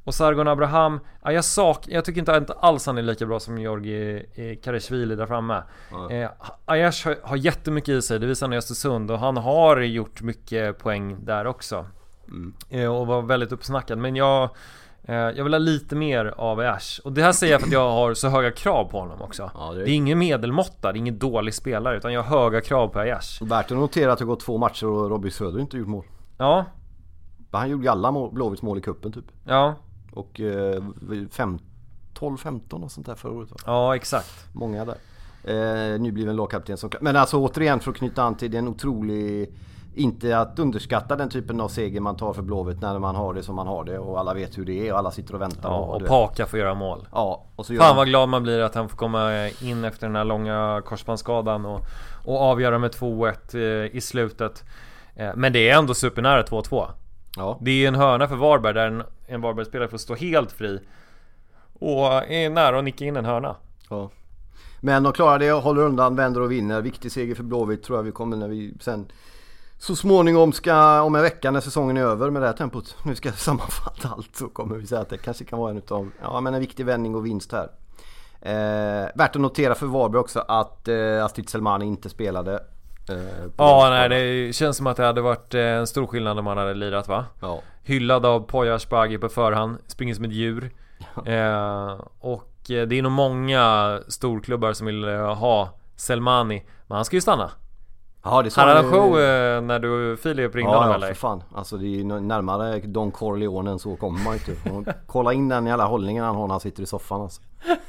Och Sargon Abraham, ja, jag, sak, jag tycker inte, inte alls han är lika bra som Georgi Karishvili där framme. Mm. Eh, Aiesh har, har jättemycket i sig, det visar han i Östersund. Och han har gjort mycket poäng där också. Mm. Eh, och var väldigt uppsnackad. Men jag, eh, jag vill ha lite mer av Aiesh. Och det här säger jag för att jag har så höga krav på honom också. Ja, det, är... det är ingen medelmåtta, det är ingen dålig spelare. Utan jag har höga krav på Aiesh. Värt att notera att det har gått två matcher och Robby Söder inte gjort mål. Ja. Han gjorde alla mål, Blåvitts mål i kuppen typ. Ja. Och eh, fem, tolv femton och sånt där förra året, va? Ja, exakt. Många där. Eh, nybliven lagkapten som... Men alltså återigen, för att knyta an till, det är en otrolig... Inte att underskatta den typen av seger man tar för Blåvitt när man har det som man har det. Och alla vet hur det är och alla sitter och väntar. Ja, och, och Paka får göra mål. Ja, och så gör Fan han... vad glad man blir att han får komma in efter den här långa korsbandsskadan och, och avgöra med två ett eh, i slutet. Eh, men det är ändå supernära två två. Ja. Det är en hörna för Varberg där en, en Varberg-spelare får stå helt fri och är nära att nicka in en hörna. Ja. Men de klarar det och håller undan, vänder och vinner. Viktig seger för Blåvitt tror jag vi kommer när vi sen så småningom ska, om en vecka när säsongen är över med det här tempot, nu ska jag sammanfatta allt, så kommer vi säga att det kanske kan vara en utav, ja, men en viktig vändning och vinst här. Eh, värt att notera för Varberg också att eh, Astrid Selmani inte spelade. Ja, nej, det känns som att det hade varit en stor skillnad om man hade lirat, va? Ja. Hyllad av Poya Asbaghi på förhand, springer som ett djur. Ja. eh, Och det är nog många storklubbar som vill ha Selmani, men han ska ju stanna. Ja, det han hade en show eh, när du Filip ringde ja, honom, ja, eller? för fan. Alltså det är ju närmare Don Corleone än så kommer man inte. Kolla in den i alla hållningen han har när han sitter i soffan, alltså.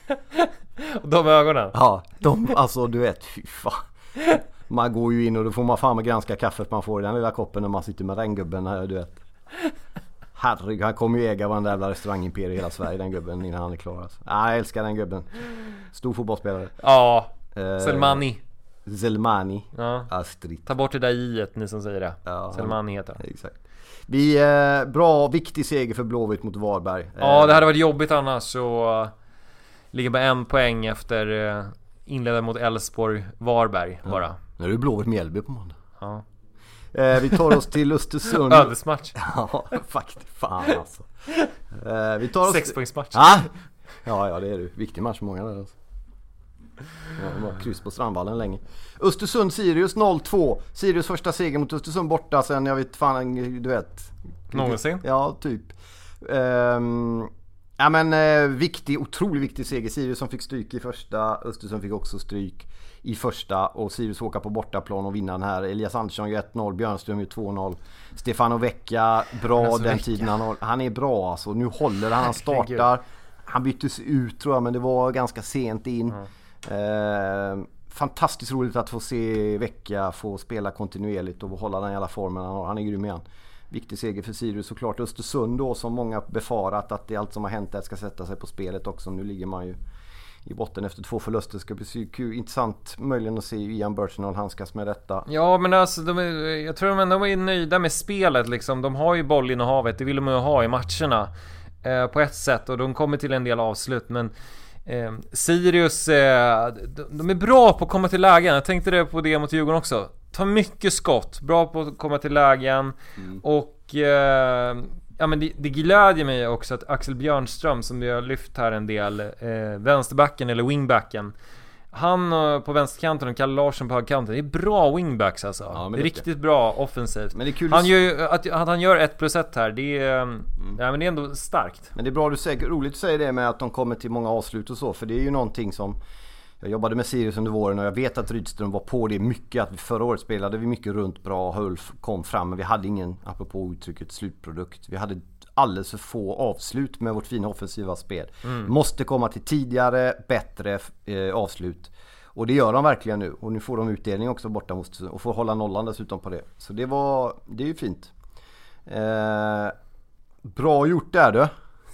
Och de ögonen? Ja, de, alltså du vet, fy fan. Man går ju in och då får man fan med granska kaffet man får i den lilla koppen när man sitter med den gubben här, du vet. Herregud, han kommer ju äga varenda jävla restaurangimperie i hela Sverige, den gubben, innan han är klar, alltså. Ah, jag älskar den gubben. Stor fotbollsspelare. Ja, eh, Selmani. Selmani. Ja. Astrid. Ta bort det där i-et, ni som säger det. Ja, Selmani heter han. Exakt. Vi, eh, bra, viktig seger för Blåvitt mot Varberg. Ja, det hade varit jobbigt annars, så uh, ligger bara en poäng efter uh, inledningen mot Elfsborg Varberg bara. Ja. Nu är det Blåvitt Mjällby på måndag. Ja. Eh, vi tar oss till Östersund. Ödesmatch. Ja, faktiskt. Fan alltså. Eh, vi tar oss... Sexpoängsmatch. Ah! Ja, ja, det är det. Viktig match för många där, alltså. Ja, de var kryss på Strandvallen länge. Östersund-Sirius noll två. Sirius första seger mot Östersund borta sen, jag vet fan, du vet. Någonsin? Ja, typ. Um, ja, men eh, viktig, otroligt viktig seger. Sirius som fick stryk i första, Östersund fick också stryk i första, och Sirius åker på bortaplan och vinner den här. Elias Andersson gör ett noll, Björnström gör två noll. Stefano Vecchia, bra alltså, den Vecchia. tiden han har. Han är bra alltså, nu håller han, han startar. Han byttes ut tror jag, men det var ganska sent in. Mm. Eh, fantastiskt roligt att få se Vecchia få spela kontinuerligt och hålla den jävla formen han har. Han är grym igen. Viktig seger för Sirius såklart. Östersund då, som många befarat att det allt som har hänt där ska sätta sig på spelet också. Nu ligger man ju i botten efter två förluster. Det ska bli kul, intressant möjligen att se Ian Burchnall handskas med detta. Ja, men alltså de är, jag tror de ändå är nöjda med spelet liksom. De har ju bollinnehavet, det vill de ju ha i matcherna eh, på ett sätt, och de kommer till en del avslut, men eh, Sirius eh, de, de är bra på att komma till lägen. Jag tänkte det på det mot Djurgården också. Ta mycket skott, bra på att komma till lägen. mm. Och eh, ja, men det, det glädjer mig också att Axel Björnström, som vi har lyft här en del, eh, vänsterbacken eller wingbacken, han eh, på vänsterkanten och Kalle Larsson på högerkanten, det är bra wingbacks alltså. Ja, det är riktigt bra offensivt. Men det är kul han gör, att, att han gör ett plus ett här, det är, mm. ja, men det är ändå starkt. Men det är bra du säger, roligt att säga det med att de kommer till många avslut och så, för det är ju någonting som jag jobbade med Sirius under våren, och jag vet att Rydström var på det mycket, att vi förra året spelade vi mycket runt bra, Hulf kom fram, men vi hade ingen, apropå uttrycket, slutprodukt. Vi hade alldeles för få avslut med vårt fina offensiva spel. Mm. Måste komma till tidigare, bättre eh, avslut. Och det gör de verkligen nu. Och nu får de utdelning också borta mot, och får hålla nollan dessutom på det. Så det var, det är ju fint. Eh, bra gjort där du.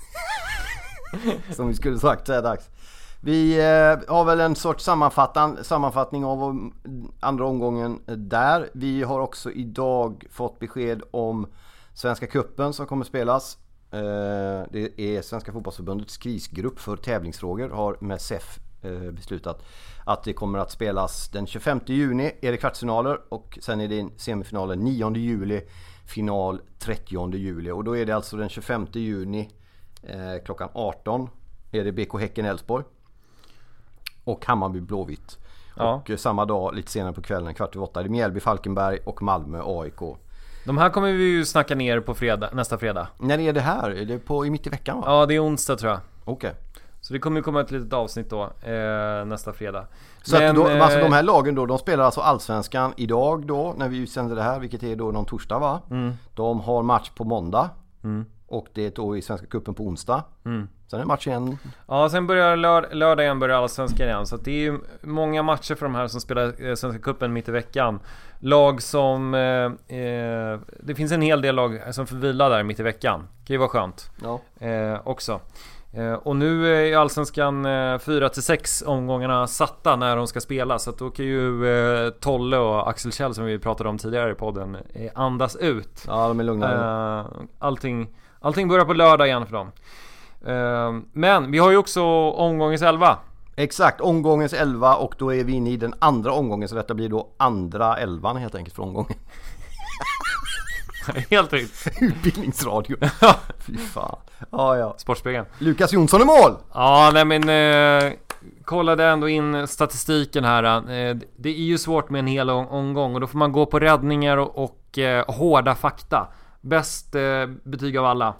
Som vi skulle sagt så här dags. Vi eh, har väl en sorts sammanfattning av andra omgången där. Vi har också idag fått besked om Svenska cupen som kommer spelas. Eh, det är Svenska fotbollsförbundets krisgrupp för tävlingsfrågor har med S E F eh, beslutat att det kommer att spelas den tjugofemte juni är det kvartsfinaler, och sen är det semifinalen nionde juli, final trettionde juli, och då är det alltså den tjugofemte juni Eh, klockan arton är det B K Häcken Elfsborg och Hammarby Blåvitt. Ja. Och eh, samma dag lite senare på kvällen kvart över åtta är det Mjällby Falkenberg och Malmö A I K. De här kommer vi ju snacka ner på fredag, nästa fredag. När är det här? Är det på, i mitt i veckan va? Ja, det är onsdag tror jag. Okej. Okay. Så det kommer ju komma ett litet avsnitt då eh, nästa fredag. Så Men, att då, eh, alltså de här lagen då, de spelar alltså Allsvenskan idag då när vi sänder det här, vilket är då någon torsdag va? Mm. De har match på måndag. Mm. Och det är då i Svenska cupen på onsdag. Mm. Sen är match igen. Ja, sen börjar lör- lördag igen börjar Allsvenskan igen. Så att det är ju många matcher för de här som spelar eh, Svenska cupen mitt i veckan. Lag som... Eh, eh, det finns en hel del lag som får vila där mitt i veckan. Det kan ju vara skönt. Ja. Eh, också. Eh, och nu är Allsvenskan eh, fyra till sex omgångarna satta när de ska spela. Så att då kan ju eh, Tolle och Axel Kjell som vi pratade om tidigare i podden eh, andas ut. Ja, de är lugna. Eh, allting, allting börjar på lördag igen för dem. Uh, men vi har ju också omgångens elva. Exakt, omgångens elva och då är vi inne i den andra omgången. Så detta blir då andra elvan helt enkelt för omgången. Helt riktigt. Utbildningsradio. Fy fan. Ja, ja. Sportspegeln. Lukas Jonsson i mål! Ja, nej men uh, kollade ändå in statistiken här. Uh, det är ju svårt med en hel omgång och då får man gå på räddningar och, och uh, hårda fakta. Bäst uh, betyg av alla.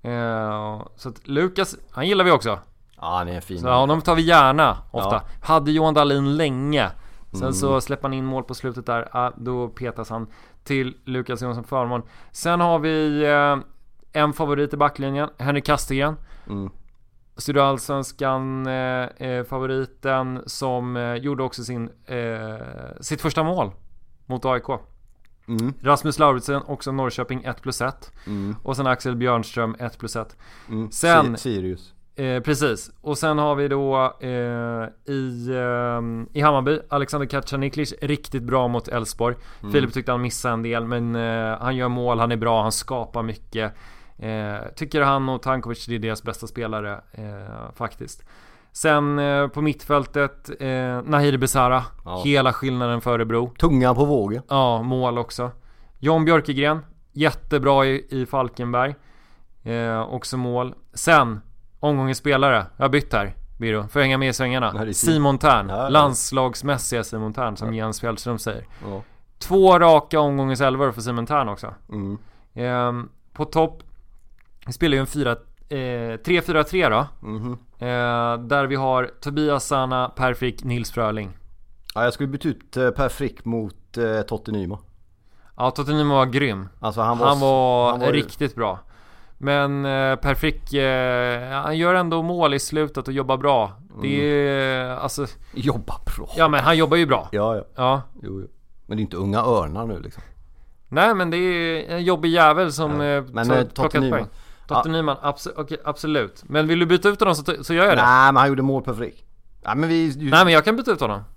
Uh, så att Lukas, han gillar vi också. Ja, han är fin. Så honom tar vi gärna ofta. Ja. Hade Johan Dahlin länge. Sen Mm. så släpper han in mål på slutet där. Uh, då petas han till Lukas Jonsson förmån. Sen har vi uh, en favorit i backlinjen, Henrik Kastegren. Mm. Studioallsvenskan uh, uh, favoriten som uh, gjorde också sin uh, sitt första mål mot A I K. Mm. Rasmus Lauritsen, också Norrköping ett plus ett. Mm. Och sen Axel Björnström ett plus ett. Mm. Sen Sirius. eh, precis. Och sen har vi då eh, i, eh, i Hammarby Alexander Kacaniklic, riktigt bra mot Elfsborg. Mm. Filip tyckte han missade en del, men eh, han gör mål, han är bra, han skapar mycket. eh, Tycker han och Tankovic är deras bästa spelare eh, faktiskt. Sen eh, på mittfältet eh, Nahir Besara, ja. Hela skillnaden för Örebro. Tungan på vågen. Ja, mål också. John Björkegren, jättebra i, i Falkenberg. eh, Också mål. Sen, omgångens spelare. Jag har bytt här, Biro, för att hänga med i svängarna. Nej, Simon Tern, ja, ja. landslagsmässiga Simon Tern, som ja. Jens Fjällström säger. Ja. Två raka omgångens elvor för Simon Tern också. Mm. eh, På topp vi spelar ju en fyra, eh, tre fyra tre då. Mm-hmm. eh, Där vi har Tobias Sana, Per Frick, Nils Fröling. Ja, jag skulle byta ut eh, Per Frick mot eh, Totte Nyman. Ja, Totte Nyman var grym. Alltså han var, han var, han var riktigt bra. Men eh, Per Frick, eh, han gör ändå mål i slutet och jobbar bra. Mm. Det är alltså... Jobbar bra. Ja, men han jobbar ju bra. Ja, ja. Ja. Jo, jo. Men det är inte unga örnar nu liksom. Nej, men det är en jobbig jävel som ja. eh, men, eh, plockat poäng. Totte ja. Nyman, abso- okay, absolut. Men vill du byta ut honom så, så gör jag det. Nej, men han gjorde mål Per Frick. Nej, men vi... Du... Nej, men jag kan byta ut honom.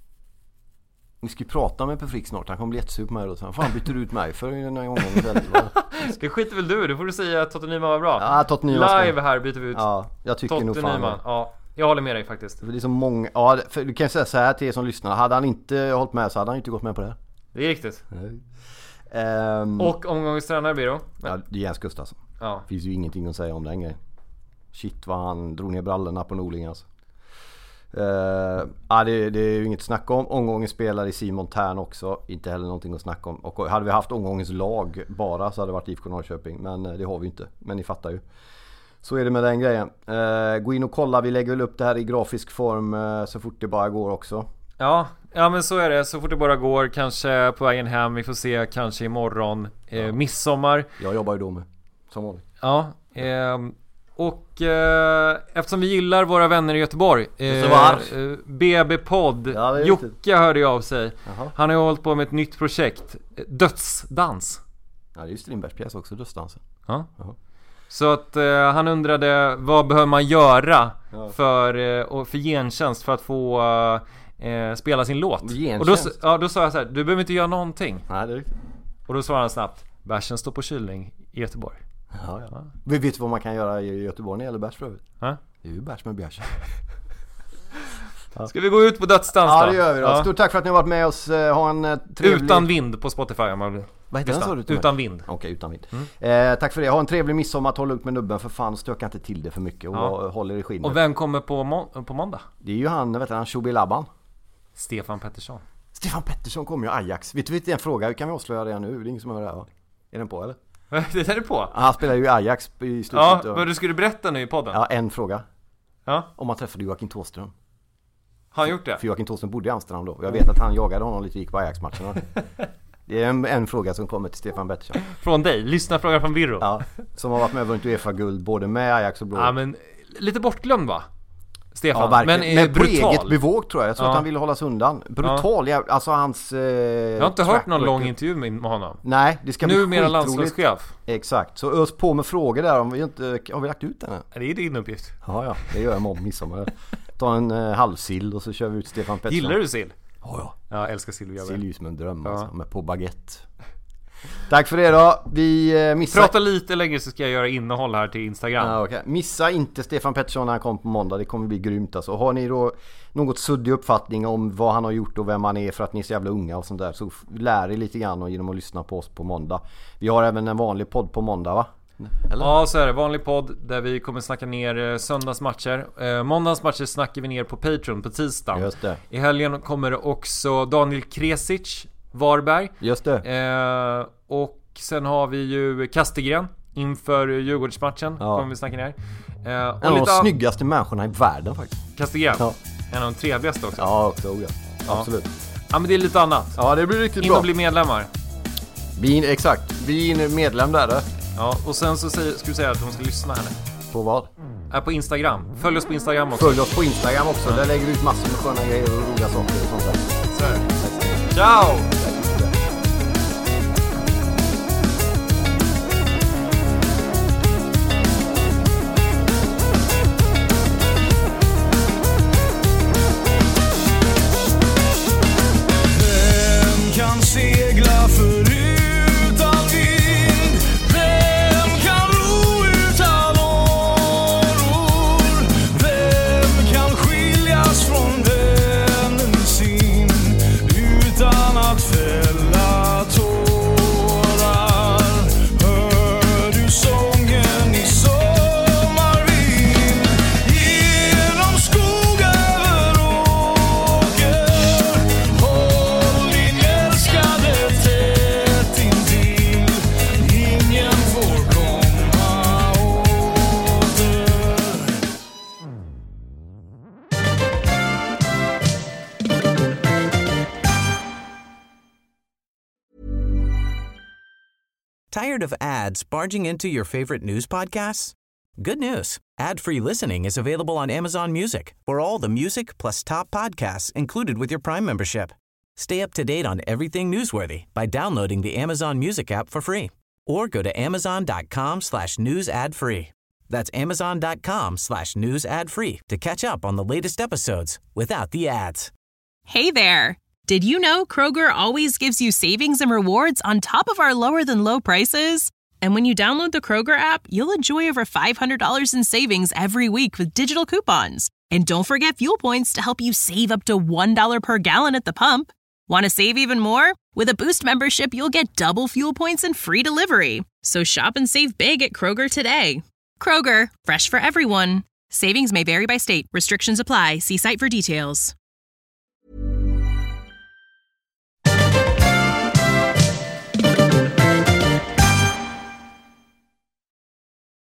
Vi ska ju prata med Per Frick snart. Han kommer bli jättesur på mig då. Fan, byter ut mig för den här gången. Det skiter väl du, då får du säga att Totte Nyman var bra. Ja, Totte Nyman live här byter vi ut. Ja, jag tycker Totte nog fan Nyman. Ja, jag håller med dig faktiskt. För det är så många... Ja, för du kan säga så här till er som lyssnar. Hade han inte hållit med så hade han inte gått med på det. Det är riktigt. um... Och omgångens tränare blir då? Ja, det är Jens Gustafsson. Ja. Det finns ju ingenting att säga om den grejen. Shit vad han drog ner brallorna på Norling alltså. Uh, ja, det, det är ju inget att snacka om. Omgångens spelare i Simon Tern också. Inte heller någonting att snacka om. Och hade vi haft omgångens lag bara så hade det varit I F K Norrköping. Men det har vi inte. Men ni fattar ju. Så är det med den grejen. Uh, gå in och kolla. Vi lägger väl upp det här i grafisk form uh, så fort det bara går också. Ja, ja men så är det. Så fort det bara går. Kanske på vägen hem. Vi får se kanske imorgon. Eh, ja. Midsommar. Jag jobbar ju då med. Som vanligt. Ja. Eh, och eh, eftersom vi gillar våra vänner i Göteborg, eh, eh, B B-podd, ja, Jocke hörde ju av sig. Jaha. Han har ju hållit på med ett nytt projekt, Dödsdans. Ja, det är ju Strindbergs också, Dödsdansen. Ja. Jaha. Så att eh, han undrade vad behöver man göra ja. för, eh, för gentjänst för att få eh, spela sin låt. Och då, ja, då sa jag så här: du behöver inte göra någonting. Nej, det är riktigt. Och då svarade han snabbt: bärsen står på kylning i Göteborg. Ja, ja. Ja. Vi vet vad man kan göra i Göteborg när det gäller bärs för övrigt. Ja? Det är ju bärs med bjärs. Ska vi gå ut på dödsdans då? Ja, det gör vi då. Ja. Stort tack för att ni har varit med oss. Ha en trevlig... Utan vind på Spotify om man vill. Vad heter den, sa du? Utan vind. Okej, okay, utan vind. Mm. Eh, tack för det. Ha en trevlig midsommar. Ta lugnt med nubben för fan. Stöka inte till det för mycket och ja. håller i skinnet. Och vem kommer på, må- på måndag? Det är ju han, vet du, han Shobi Laban. Stefan Pettersson. Stefan Pettersson kommer ju Ajax. Vet du, vet du en fråga? Hur kan vi avslöja det nu? Det är ingen som hör det här, va? Är den på, eller? Det är det på? Han spelar ju Ajax i slutet. Ja, men du skulle berätta nu i podden. Ja, en fråga. Ja. Om man träffade Joakim Thåström. Har han gjort det? För Joakim Thåström bodde i Amsterdam då. Jag vet att han jagade honom lite, gick på Ajax-matcherna. Det är en, en fråga som kommer till Stefan Pettersson. Från dig? Lyssna fråga från Virro. Ja, som har varit med och vunnit UEFA-guld både med Ajax och Blå. Ja, men lite bortglömd, va? Stefan, ja, verkligen. men, men brutal. på eget bevåg tror jag. Jag tror ja. att han ville hålla sig undan. Brutal, ja. Alltså hans eh, jag har inte hört någon lång intervju med honom. Nej, det ska bli nu mera landslagschef. Exakt, så ös på med frågor där. Om vi inte, har vi lagt ut den här? Det är din uppgift. Ja, ja, det gör jag imorgon midsommar. Ta en eh, halvsill och så kör vi ut Stefan Pettersson. Gillar du sill? Ja, ja. Jag älskar sill. Sill är ju som en dröm, ja. alltså, med på baguette. Tack för det då. Vi eh, missar... Prata lite längre så ska jag göra innehåll här till Instagram. Ja, okay. Missa inte Stefan Pettersson när han kommer på måndag. Det kommer bli grymt alltså. Har ni då något suddig uppfattning om vad han har gjort och vem han är för att ni är så jävla unga och sånt där, så lär er lite grann och genom att lyssna på oss på måndag. Vi har även en vanlig podd på måndag, va? Eller? Ja, så är det. Vanlig podd där vi kommer snacka ner söndagsmatcher. eh, Måndagsmatcher snackar vi ner på Patreon på tisdag. Just det. I helgen kommer det också Daniel Kresic, Varberg. Just det. eh, Och sen har vi ju Kastegren inför Djurgårdsmatchen. Ja. Kommer vi snacka ner. eh, En av de lite... snyggaste människorna i världen faktiskt. Kastegren, ja. En av de trevligaste också. Ja, också, ja. Ja. Absolut. Ja, men det är lite annat. Ja, det blir riktigt in bra. och bli medlemmar. Vi, exakt, vi är medlem där då. Ja, och sen så säger, ska du säga att de ska lyssna här nu. På vad? Är på Instagram. Följ oss på Instagram också. Följ oss på Instagram också. Ja. Där lägger vi ut massor med sköna grejer och roliga saker och sånt där. Så är det. Ciao! Segla förutan vind. Vem kan ro utan åror? Vem kan skiljas från vännen sin utan att fälla tårar? Hör du sången i sommarvind genom skog över åker? Håll din älskade tätt intill, ingen får komma åter. Tired of ads barging into your favorite news podcasts? Good news. Ad-free listening is available on Amazon Music for all the music plus top podcasts included with your Prime membership. Stay up to date on everything newsworthy by downloading the Amazon Music app for free or go to amazon.com slash news ad free. That's amazon.com slash news ad free to catch up on the latest episodes without the ads. Hey there! Did you know Kroger always gives you savings and rewards on top of our lower-than-low prices? And when you download the Kroger app, you'll enjoy over five hundred dollars in savings every week with digital coupons. And don't forget fuel points to help you save up to one dollar per gallon at the pump. Want to save even more? With a Boost membership, you'll get double fuel points and free delivery. So shop and save big at Kroger today. Kroger, fresh for everyone. Savings may vary by state. Restrictions apply. See site for details.